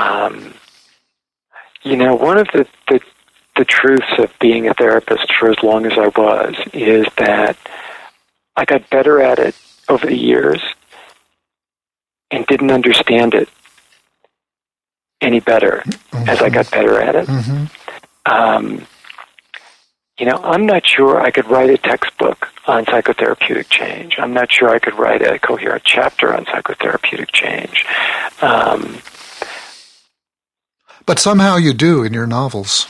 One of the truths of being a therapist for as long as I was is that I got better at it over the years and didn't understand it any better as I got better at it. Mm-hmm. I'm not sure I could write a textbook on psychotherapeutic change. I'm not sure I could write a coherent chapter on psychotherapeutic change. But somehow you do in your novels.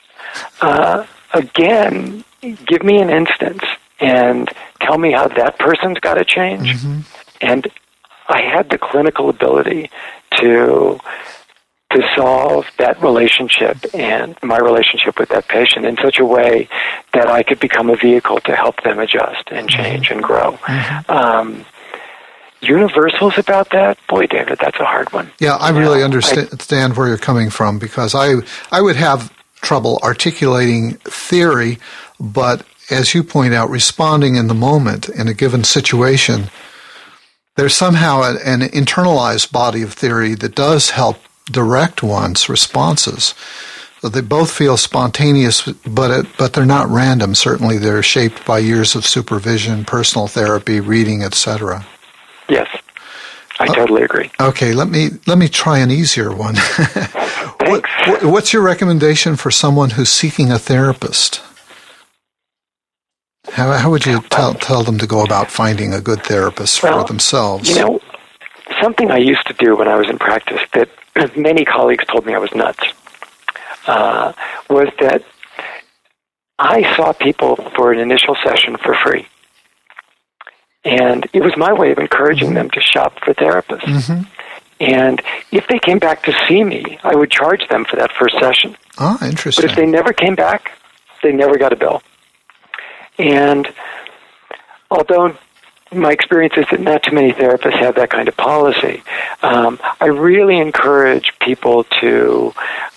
Again, give me an instance and tell me how that person's got to change. Mm-hmm. And I had the clinical ability to solve that relationship and my relationship with that patient in such a way that I could become a vehicle to help them adjust and change and grow. Mm-hmm. Universals about that? Boy, David, that's a hard one. Yeah, I really understand where you're coming from, because I would have trouble articulating theory, but as you point out, responding in the moment in a given situation, there's somehow an internalized body of theory that does help direct one's responses. So they both feel spontaneous, but they're not random. Certainly they're shaped by years of supervision, personal therapy, reading, etc. Yes, I totally agree. Okay, let me try an easier one. What's your recommendation for someone who's seeking a therapist? How would you tell them to go about finding a good therapist for themselves? Something I used to do when I was in practice that many colleagues told me I was nuts, was that I saw people for an initial session for free. And it was my way of encouraging them to shop for therapists. Mm-hmm. And if they came back to see me, I would charge them for that first session. Ah, interesting. But if they never came back, they never got a bill. And although my experience is that not too many therapists have that kind of policy, I really encourage people to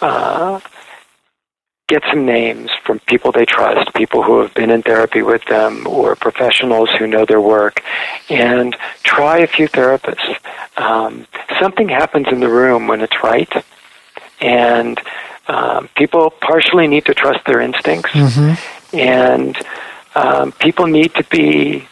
get some names from people they trust, people who have been in therapy with them, or professionals who know their work, and try a few therapists. Something happens in the room when it's right, and people partially need to trust their instincts, mm-hmm. and people need to be,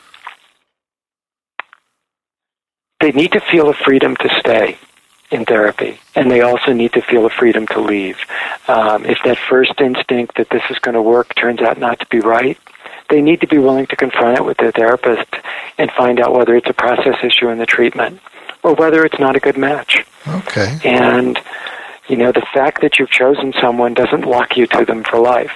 they need to feel a freedom to stay in therapy, and they also need to feel a freedom to leave. If that first instinct that this is going to work turns out not to be right, they need to be willing to confront it with their therapist and find out whether it's a process issue in the treatment or whether it's not a good match. Okay. And, you know, the fact that you've chosen someone doesn't lock you to them for life.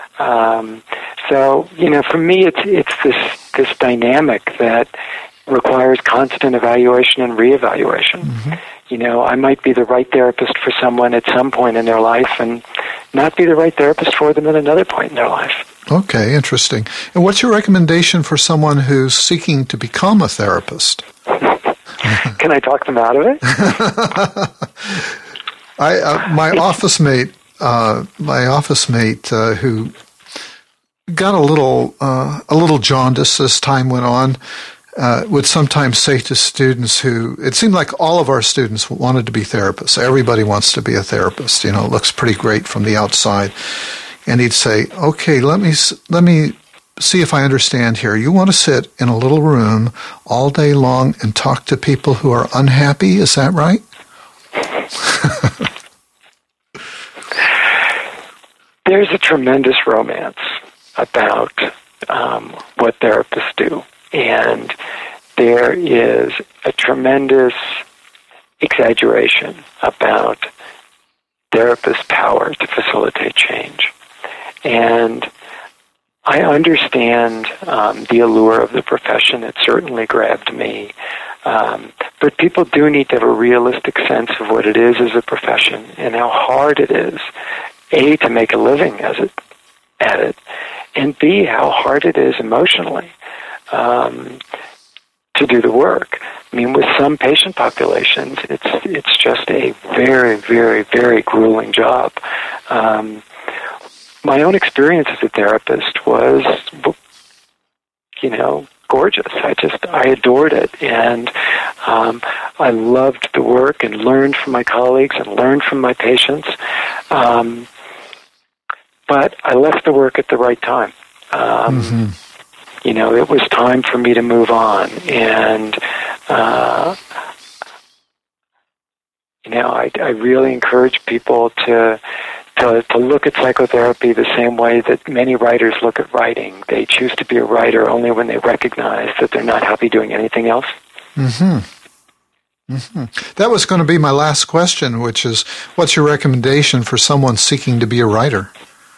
So, you know, for me, it's this dynamic that requires constant evaluation and reevaluation. Mm-hmm. You know, I might be the right therapist for someone at some point in their life and not be the right therapist for them at another point in their life. Okay, interesting. And what's your recommendation for someone who's seeking to become a therapist? Can I talk them out of it? My office mate who got a little jaundice as time went on, would sometimes say to students who, it seemed like all of our students wanted to be therapists. Everybody wants to be a therapist. You know, it looks pretty great from the outside. And he'd say, okay, let me see if I understand here. You want to sit in a little room all day long and talk to people who are unhappy? Is that right? There's a tremendous romance about what therapists do. And there is a tremendous exaggeration about therapists' power to facilitate change. And I understand the allure of the profession. It certainly grabbed me. But people do need to have a realistic sense of what it is as a profession and how hard it is, A, to make a living at it, and B, how hard it is emotionally to do the work. I mean, with some patient populations, it's just a very, very, very grueling job. My own experience as a therapist was, you know, gorgeous. I adored it, and I loved the work and learned from my colleagues and learned from my patients. But I left the work at the right time. Mm-hmm. You know, it was time for me to move on, and you know, I really encourage people to look at psychotherapy the same way that many writers look at writing. They choose to be a writer only when they recognize that they're not happy doing anything else. Mm-hmm. Mm-hmm. That was going to be my last question, which is, what's your recommendation for someone seeking to be a writer?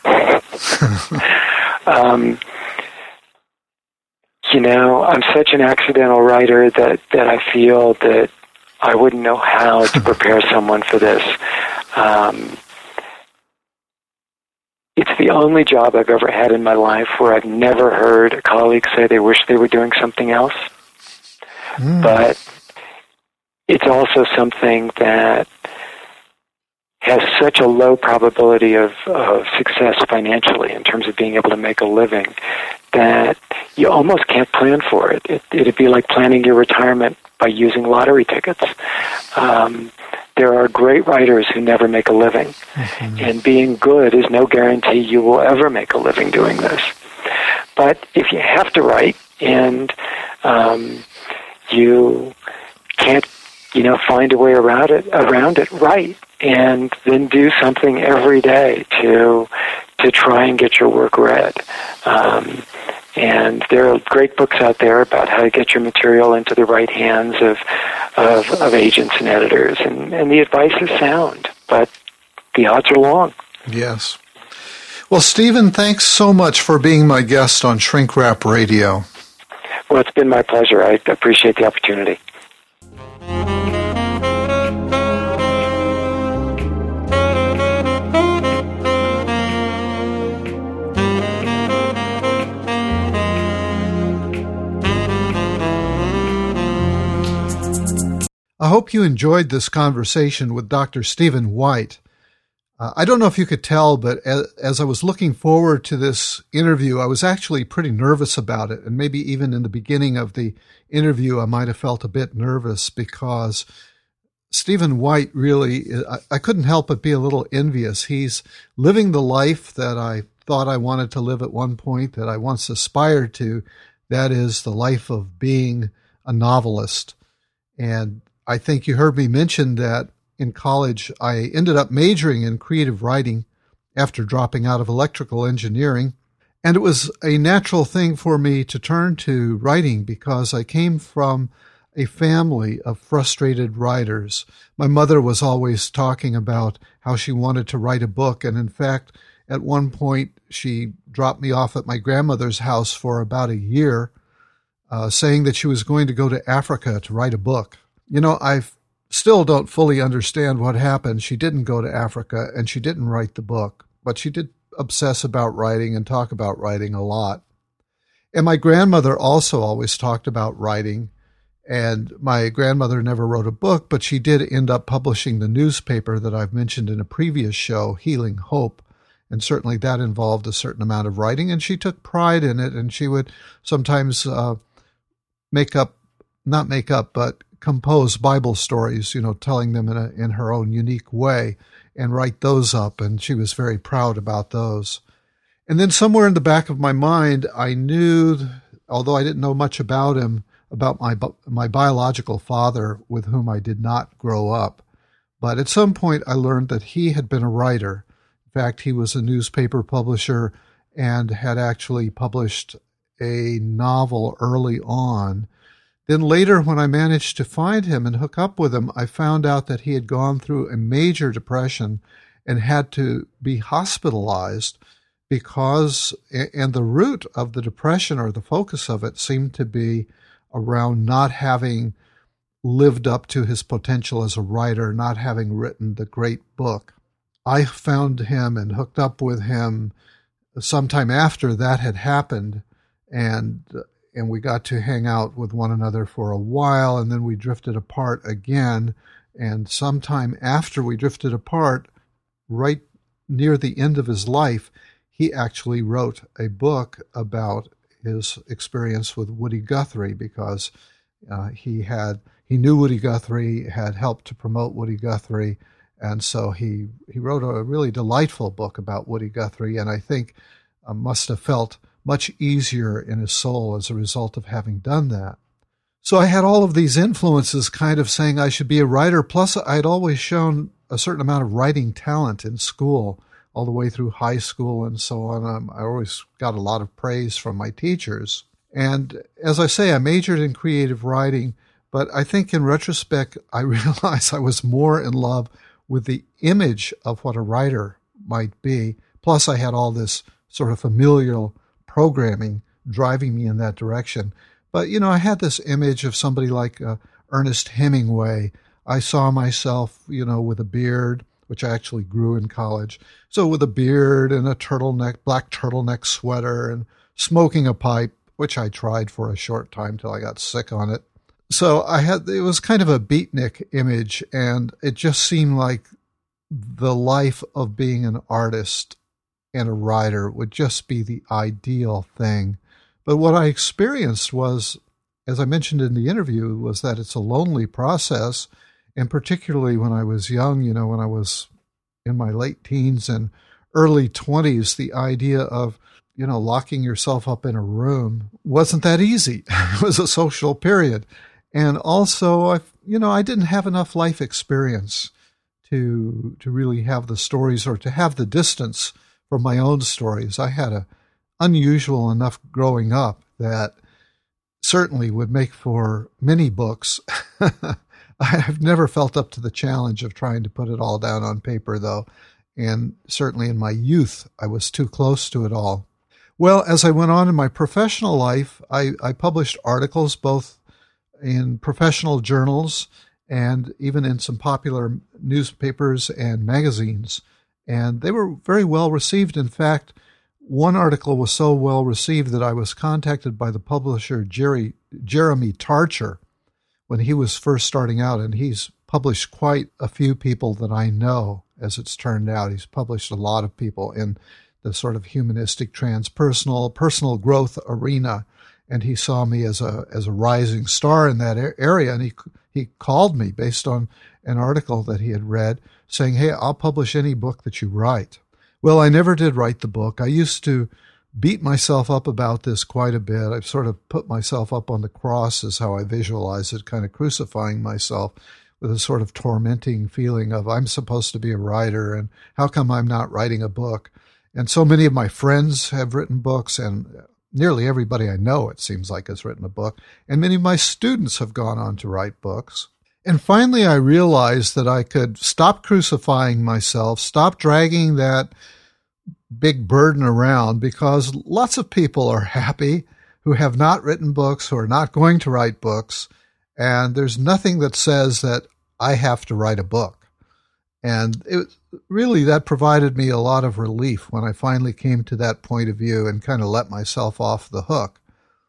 You know, I'm such an accidental writer that I feel that I wouldn't know how to prepare someone for this. It's the only job I've ever had in my life where I've never heard a colleague say they wish they were doing something else. But it's also something that has such a low probability of success financially in terms of being able to make a living that you almost can't plan for it. It'd be like planning your retirement by using lottery tickets. There are great writers who never make a living, mm-hmm. and being good is no guarantee you will ever make a living doing this. But if you have to write and you can't, you know, find a way around it, write, and then do something every day to try and get your work read. And there are great books out there about how to get your material into the right hands of agents and editors, and the advice is sound, but the odds are long. Yes. Well, Stephen, thanks so much for being my guest on Shrink Wrap Radio. Well, it's been my pleasure. I appreciate the opportunity. I hope you enjoyed this conversation with Dr. Stephen White. I don't know if you could tell, but as I was looking forward to this interview, I was actually pretty nervous about it. And maybe even in the beginning of the interview, I might have felt a bit nervous because Stephen White really, I couldn't help but be a little envious. He's living the life that I thought I wanted to live at one point, that I once aspired to. That is the life of being a novelist. And I think you heard me mention that in college, I ended up majoring in creative writing after dropping out of electrical engineering. And it was a natural thing for me to turn to writing because I came from a family of frustrated writers. My mother was always talking about how she wanted to write a book. And in fact, at one point, she dropped me off at my grandmother's house for about a year, saying that she was going to go to Africa to write a book. You know, I still don't fully understand what happened. She didn't go to Africa and she didn't write the book, but she did obsess about writing and talk about writing a lot. And my grandmother also always talked about writing. And my grandmother never wrote a book, but she did end up publishing the newspaper that I've mentioned in a previous show, Healing Hope. And certainly that involved a certain amount of writing, and she took pride in it. And she would sometimes compose Bible stories, you know, telling them in her own unique way, and write those up. And she was very proud about those. And then somewhere in the back of my mind, I knew, although I didn't know much about him, about my biological father with whom I did not grow up. But at some point, I learned that he had been a writer. In fact, he was a newspaper publisher and had actually published a novel early on. Then later, when I managed to find him and hook up with him, I found out that he had gone through a major depression and had to be hospitalized because, and the root of the depression, or the focus of it, seemed to be around not having lived up to his potential as a writer, not having written the great book. I found him and hooked up with him sometime after that had happened, and we got to hang out with one another for a while, and then we drifted apart again. And sometime after we drifted apart, right near the end of his life, he actually wrote a book about his experience with Woody Guthrie, because he knew Woody Guthrie, had helped to promote Woody Guthrie, and so he wrote a really delightful book about Woody Guthrie, and I think must have felt much easier in his soul as a result of having done that. So I had all of these influences kind of saying I should be a writer, plus I'd always shown a certain amount of writing talent in school, all the way through high school and so on. I always got a lot of praise from my teachers. And as I say, I majored in creative writing, but I think in retrospect, I realized I was more in love with the image of what a writer might be. Plus, I had all this sort of familial programming driving me in that direction. But, you know, I had this image of somebody like Ernest Hemingway. I saw myself, you know, with a beard, which I actually grew in college. So with a beard and a black turtleneck sweater, and smoking a pipe, which I tried for a short time till I got sick on it. So it was kind of a beatnik image, and it just seemed like the life of being an artist and a writer would just be the ideal thing. But what I experienced was, as I mentioned in the interview, was that it's a lonely process. And particularly when I was young, you know, when I was in my late teens and early 20s, the idea of, you know, locking yourself up in a room wasn't that easy. It was a social period. And also, I didn't have enough life experience to really have the stories, or to have the distance from my own stories. I had a unusual enough growing up that certainly would make for many books. I've never felt up to the challenge of trying to put it all down on paper, though. and certainly in my youth, I was too close to it all. Well, as I went on in my professional life, I published articles both in professional journals and even in some popular newspapers and magazines. And they were very well received. In fact, one article was so well received that I was contacted by the publisher Jeremy Tarcher when he was first starting out, and he's published quite a few people that I know, as it's turned out. He's published a lot of people in the sort of humanistic, transpersonal, personal growth arena, and he saw me as a rising star in that area, and he called me based on an article that he had read, saying, "Hey, I'll publish any book that you write." Well, I never did write the book. I used to beat myself up about this quite a bit. I've sort of put myself up on the cross is how I visualize it, kind of crucifying myself with a sort of tormenting feeling of I'm supposed to be a writer and how come I'm not writing a book? And so many of my friends have written books, and nearly everybody I know, it seems like, has written a book. And many of my students have gone on to write books. And finally, I realized that I could stop crucifying myself, stop dragging that big burden around, because lots of people are happy who have not written books, who are not going to write books, and there's nothing that says that I have to write a book. And really that provided me a lot of relief when I finally came to that point of view and kind of let myself off the hook.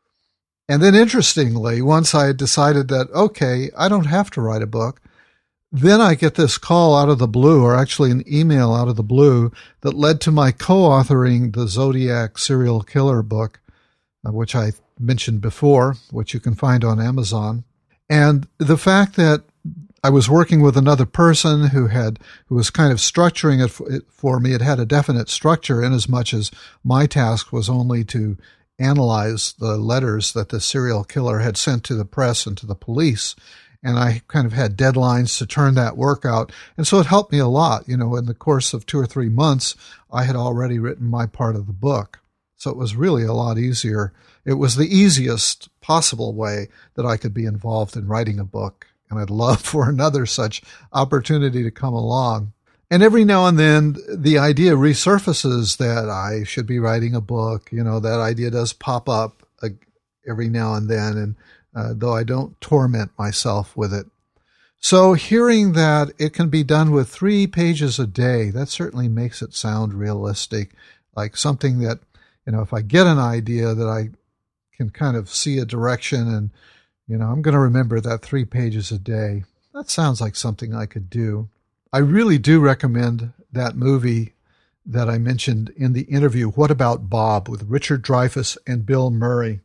And then interestingly, once I had decided that, okay, I don't have to write a book, then I get this call out of the blue, or actually an email out of the blue, that led to my co-authoring the Zodiac serial killer book, which I mentioned before, which you can find on Amazon. And the fact that I was working with another person who was kind of structuring it for me, it had a definite structure in as much as my task was only to analyze the letters that the serial killer had sent to the press and to the police. And I kind of had deadlines to turn that work out. And so it helped me a lot. You know, in the course of 2 or 3 months, I had already written my part of the book. So it was really a lot easier. It was the easiest possible way that I could be involved in writing a book. And I'd love for another such opportunity to come along. And every now and then, the idea resurfaces that I should be writing a book. You know, that idea does pop up every now and then, and though I don't torment myself with it. So hearing that it can be done with 3 pages a day, that certainly makes it sound realistic, like something that, you know, if I get an idea that I can kind of see a direction and, you know, I'm going to remember that 3 pages a day. That sounds like something I could do. I really do recommend that movie that I mentioned in the interview, What About Bob, with Richard Dreyfuss and Bill Murray.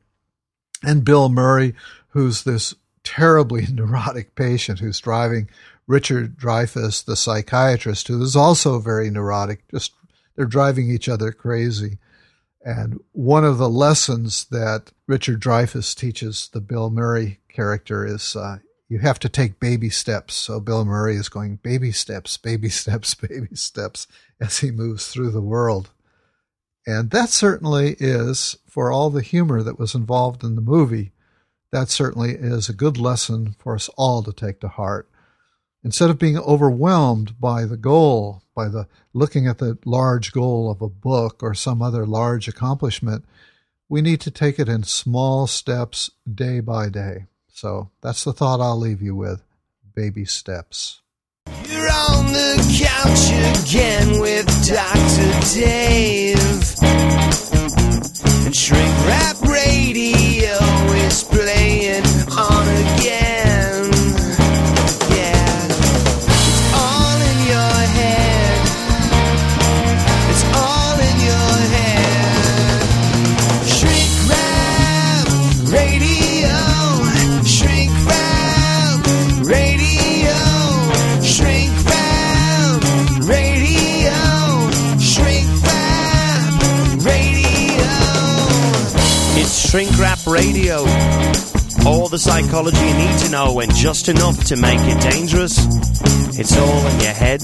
And Bill Murray, who's this terribly neurotic patient who's driving Richard Dreyfuss, the psychiatrist, who is also very neurotic. Just they're driving each other crazy. And one of the lessons that Richard Dreyfuss teaches the Bill Murray character is you have to take baby steps. So Bill Murray is going baby steps, baby steps, baby steps as he moves through the world. And that certainly is, for all the humor that was involved in the movie, that certainly is a good lesson for us all to take to heart. Instead of being overwhelmed by the goal, by the looking at the large goal of a book or some other large accomplishment, we need to take it in small steps day by day. So that's the thought I'll leave you with, baby steps. You're on the couch again with Dr. Dave. And Shrink Rap Radio is playing on again. Yeah, it's all in your head. It's all in your head. Shrink Rap Radio. Shrink Rap Radio. Shrink Rap Radio. Shrink Rap Radio. It's Shrink Rap Radio. All the psychology you need to know and just enough to make it dangerous. It's all in your head.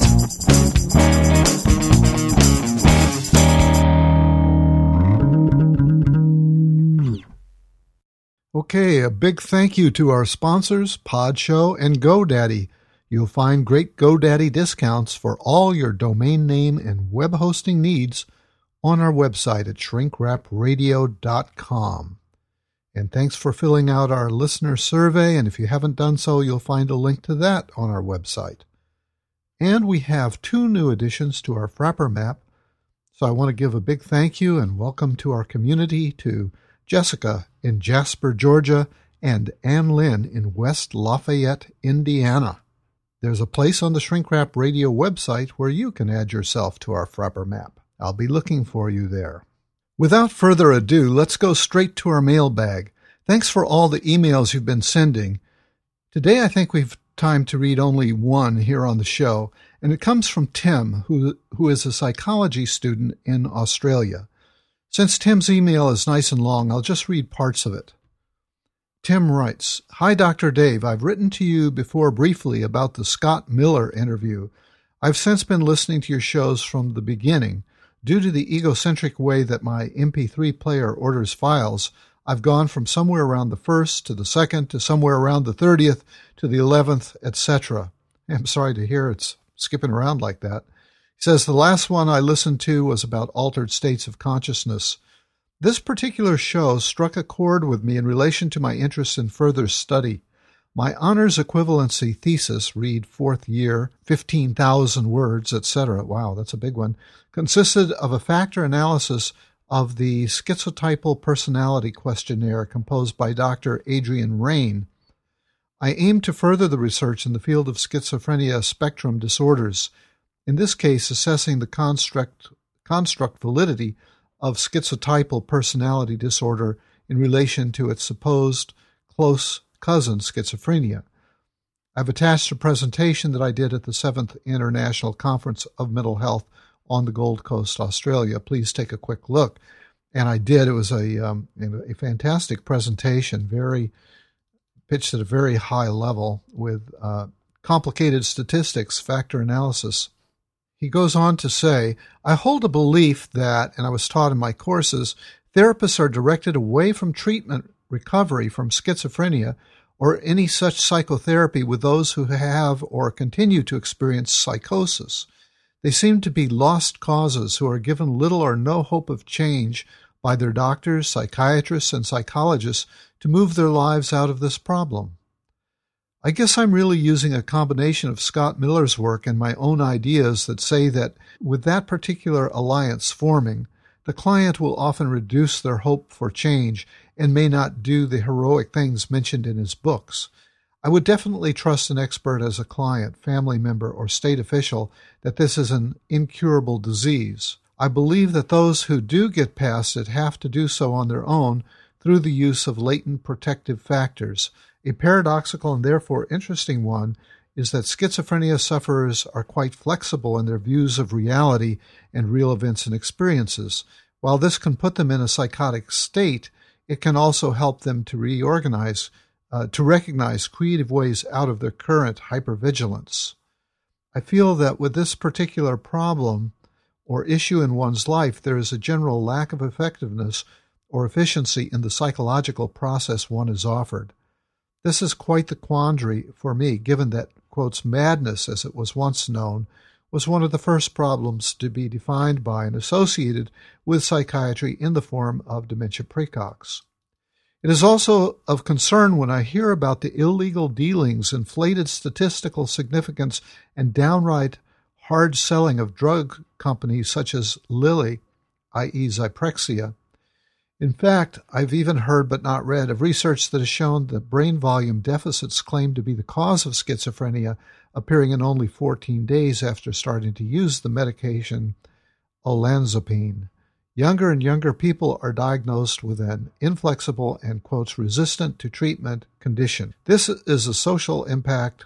Okay, a big thank you to our sponsors, Podshow and GoDaddy. You'll find great GoDaddy discounts for all your domain name and web hosting needs on our website at shrinkwrapradio.com. And thanks for filling out our listener survey, and if you haven't done so, you'll find a link to that on our website. And we have 2 new additions to our Frapper map, so I want to give a big thank you and welcome to our community to Jessica in Jasper, Georgia, and Ann Lynn in West Lafayette, Indiana. There's a place on the Shrink Rap Radio website where you can add yourself to our Frapper map. I'll be looking for you there. Without further ado, let's go straight to our mailbag. Thanks for all the emails you've been sending. Today I think we've time to read only one here on the show, and it comes from Tim, who is a psychology student in Australia. Since Tim's email is nice and long, I'll just read parts of it. Tim writes, "Hi, Dr. Dave. I've written to you before briefly about the Scott Miller interview. I've since been listening to your shows from the beginning. Due to the egocentric way that my MP3 player orders files, I've gone from somewhere around the 1st to the 2nd to somewhere around the 30th to the 11th, etc. I'm sorry to hear it's skipping around like that. He says, the last one I listened to was about altered states of consciousness. This particular show struck a chord with me in relation to my interest in further study. My honors equivalency thesis, read 4th year, 15,000 words, etc. Wow, that's a big one. Consisted of a factor analysis of the schizotypal personality questionnaire composed by Dr. Adrian Raine. I aim to further the research in the field of schizophrenia spectrum disorders, in this case assessing the construct validity of schizotypal personality disorder in relation to its supposed close cousin schizophrenia. I've attached a presentation that I did at the 7th International Conference of Mental Health on the Gold Coast, Australia. Please take a quick look. And I did. It was a fantastic presentation, pitched at a very high level with complicated statistics, factor analysis. He goes on to say, I hold a belief that, and I was taught in my courses, therapists are directed away from treatment recovery from schizophrenia or any such psychotherapy with those who have or continue to experience psychosis. They seem to be lost causes who are given little or no hope of change by their doctors, psychiatrists, and psychologists to move their lives out of this problem. I guess I'm really using a combination of Scott Miller's work and my own ideas that say that with that particular alliance forming, the client will often reduce their hope for change and may not do the heroic things mentioned in his books. I would definitely trust an expert as a client, family member, or state official that this is an incurable disease. I believe that those who do get past it have to do so on their own through the use of latent protective factors. A paradoxical and therefore interesting one is that schizophrenia sufferers are quite flexible in their views of reality and real events and experiences. While this can put them in a psychotic state, it can also help them to reorganize, to recognize creative ways out of their current hypervigilance. I feel that with this particular problem or issue in one's life, there is a general lack of effectiveness or efficiency in the psychological process one is offered. This is quite the quandary for me, given that, quotes, madness, as it was once known, was one of the first problems to be defined by and associated with psychiatry in the form of dementia praecox. It is also of concern when I hear about the illegal dealings, inflated statistical significance, and downright hard selling of drug companies such as Lilly, i.e. Zyprexa. In fact, I've even heard but not read of research that has shown that brain volume deficits claimed to be the cause of schizophrenia appearing in only 14 days after starting to use the medication olanzapine. Younger and younger people are diagnosed with an inflexible and, quotes, resistant to treatment condition. This has a social impact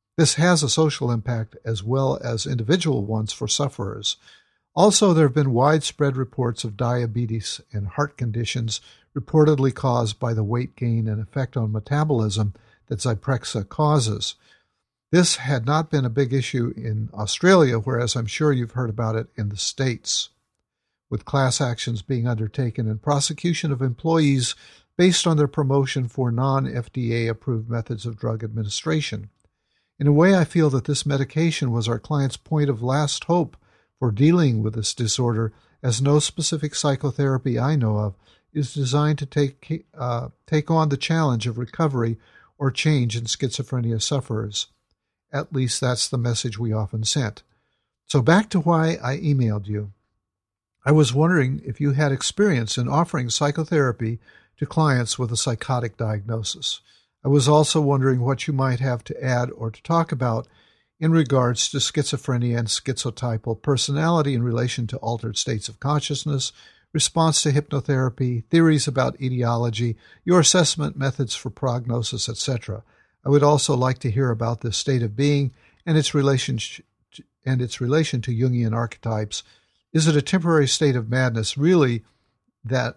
as well as individual ones for sufferers. Also, there have been widespread reports of diabetes and heart conditions reportedly caused by the weight gain and effect on metabolism that Zyprexa causes. This had not been a big issue in Australia, whereas I'm sure you've heard about it in the States, with class actions being undertaken and prosecution of employees based on their promotion for non-FDA approved methods of drug administration. In a way, I feel that this medication was our client's point of last hope for dealing with this disorder, as no specific psychotherapy I know of is designed to take on the challenge of recovery or change in schizophrenia sufferers. At least that's the message we often sent. So back to why I emailed you. I was wondering if you had experience in offering psychotherapy to clients with a psychotic diagnosis. I was also wondering what you might have to add or to talk about in regards to schizophrenia and schizotypal personality in relation to altered states of consciousness, response to hypnotherapy, theories about etiology, your assessment methods for prognosis, etc. I would also like to hear about this state of being and its relation to Jungian archetypes. Is it a temporary state of madness really that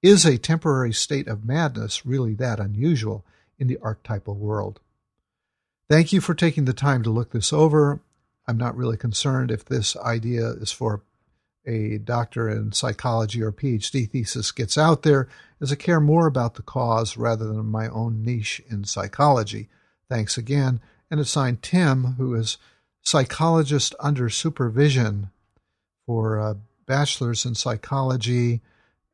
unusual in the archetypal world? Thank you for taking the time to look this over. I'm not really concerned if this idea is for a doctor in psychology or PhD thesis gets out there, as I care more about the cause rather than my own niche in psychology. Thanks again. And it's signed Tim, who is psychologist under supervision for a bachelor's in psychology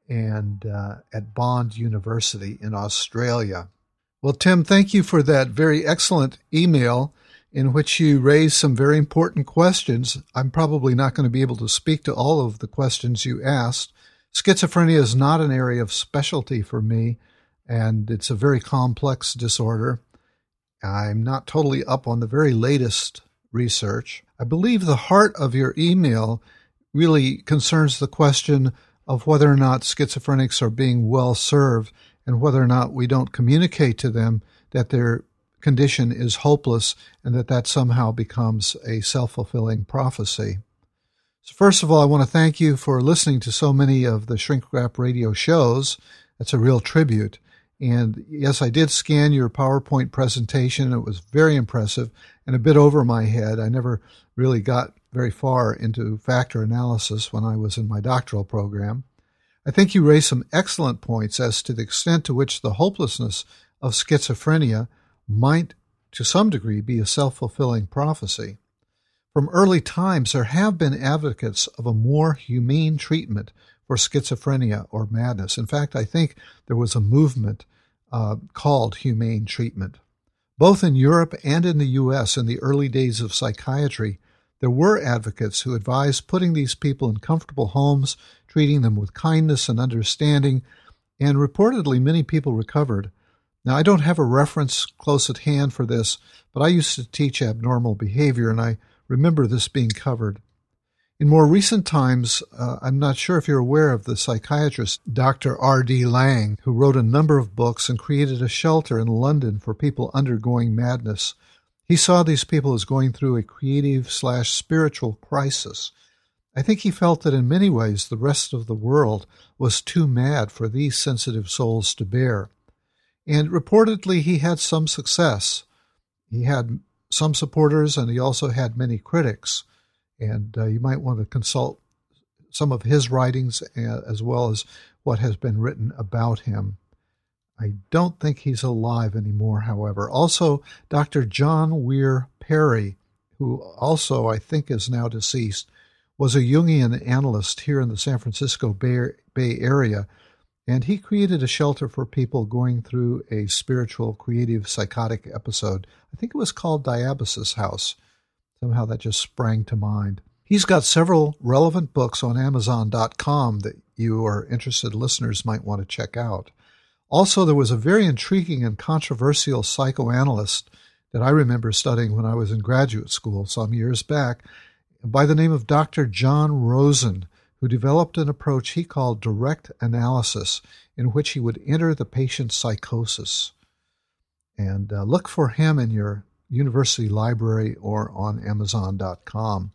and at Bond University in Australia. Well, Tim, thank you for that very excellent email in which you raised some very important questions. I'm probably not going to be able to speak to all of the questions you asked. Schizophrenia is not an area of specialty for me, and it's a very complex disorder. I'm not totally up on the very latest research. I believe the heart of your email really concerns the question of whether or not schizophrenics are being well served and whether or not we don't communicate to them that their condition is hopeless and that somehow becomes a self-fulfilling prophecy. So first of all, I want to thank you for listening to so many of the Shrink Rap Radio shows. That's a real tribute. And yes, I did scan your PowerPoint presentation. It was very impressive and a bit over my head. I never really got very far into factor analysis when I was in my doctoral program. I think you raised some excellent points as to the extent to which the hopelessness of schizophrenia might, to some degree, be a self-fulfilling prophecy. From early times, there have been advocates of a more humane treatment for schizophrenia or madness. In fact, I think there was a movement called humane treatment. Both in Europe and in the U.S. in the early days of psychiatry, there were advocates who advised putting these people in comfortable homes, treating them with kindness and understanding, and reportedly many people recovered. Now, I don't have a reference close at hand for this, but I used to teach abnormal behavior, and I remember this being covered. In more recent times, I'm not sure if you're aware of the psychiatrist Dr. R.D. Laing, who wrote a number of books and created a shelter in London for people undergoing madness. He saw these people as going through a creative/spiritual crisis. I think he felt that in many ways the rest of the world was too mad for these sensitive souls to bear. And reportedly he had some success. He had some supporters and he also had many critics. And you might want to consult some of his writings as well as what has been written about him. I don't think he's alive anymore, however. Also, Dr. John Weir Perry, who also I think is now deceased, was a Jungian analyst here in the San Francisco Bay Area, and he created a shelter for people going through a spiritual, creative, psychotic episode. I think it was called Diabasis House. Somehow that just sprang to mind. He's got several relevant books on Amazon.com that you or interested listeners might want to check out. Also, there was a very intriguing and controversial psychoanalyst that I remember studying when I was in graduate school some years back by the name of Dr. John Rosen, who developed an approach he called direct analysis, in which he would enter the patient's psychosis. And look for him in your university library or on Amazon.com.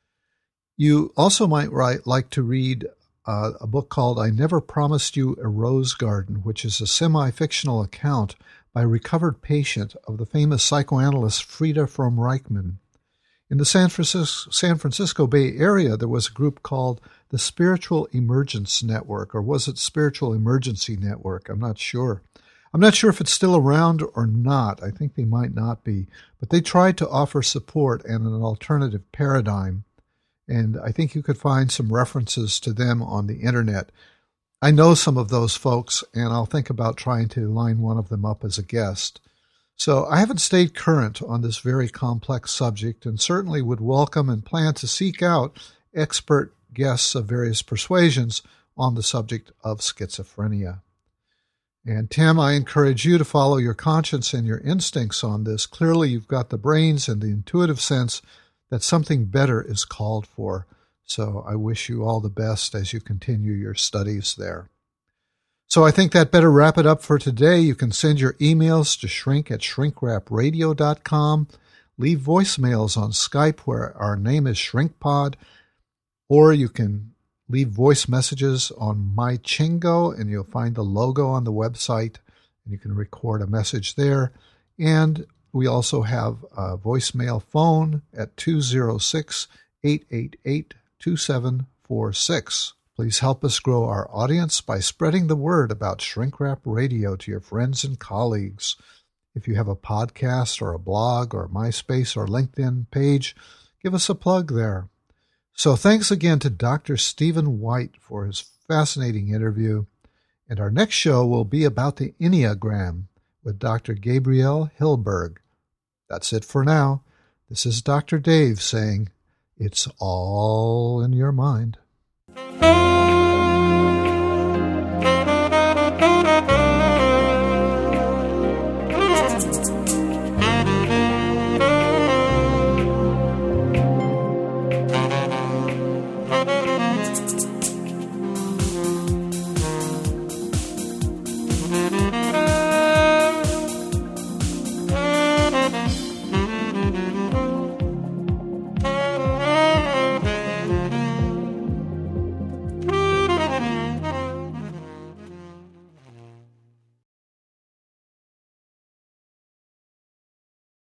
You also might like to read a book called I Never Promised You a Rose Garden, which is a semi-fictional account by a recovered patient of the famous psychoanalyst Frieda Fromm-Reichmann. In the San Francisco Bay Area, there was a group called the Spiritual Emergence Network, or was it Spiritual Emergency Network? I'm not sure. I'm not sure if it's still around or not. I think they might not be. But they tried to offer support and an alternative paradigm. And I think you could find some references to them on the internet. I know some of those folks, and I'll think about trying to line one of them up as a guest. So I haven't stayed current on this very complex subject and certainly would welcome and plan to seek out expert guests of various persuasions on the subject of schizophrenia. And Tim, I encourage you to follow your conscience and your instincts on this. Clearly, you've got the brains and the intuitive sense that something better is called for. So I wish you all the best as you continue your studies there. So I think that better wrap it up for today. You can send your emails to shrink@shrinkrapradio.com. Leave voicemails on Skype where our name is ShrinkPod. Or you can leave voice messages on MyChingo, and you'll find the logo on the website, and you can record a message there. And we also have a voicemail phone at 206-888-2746. Please help us grow our audience by spreading the word about Shrink Rap Radio to your friends and colleagues. If you have a podcast or a blog or MySpace or LinkedIn page, give us a plug there. So thanks again to Dr. Stephen White for his fascinating interview. And our next show will be about the Enneagram with Dr. Gabrielle Hilberg. That's it for now. This is Dr. Dave saying, it's all in your mind.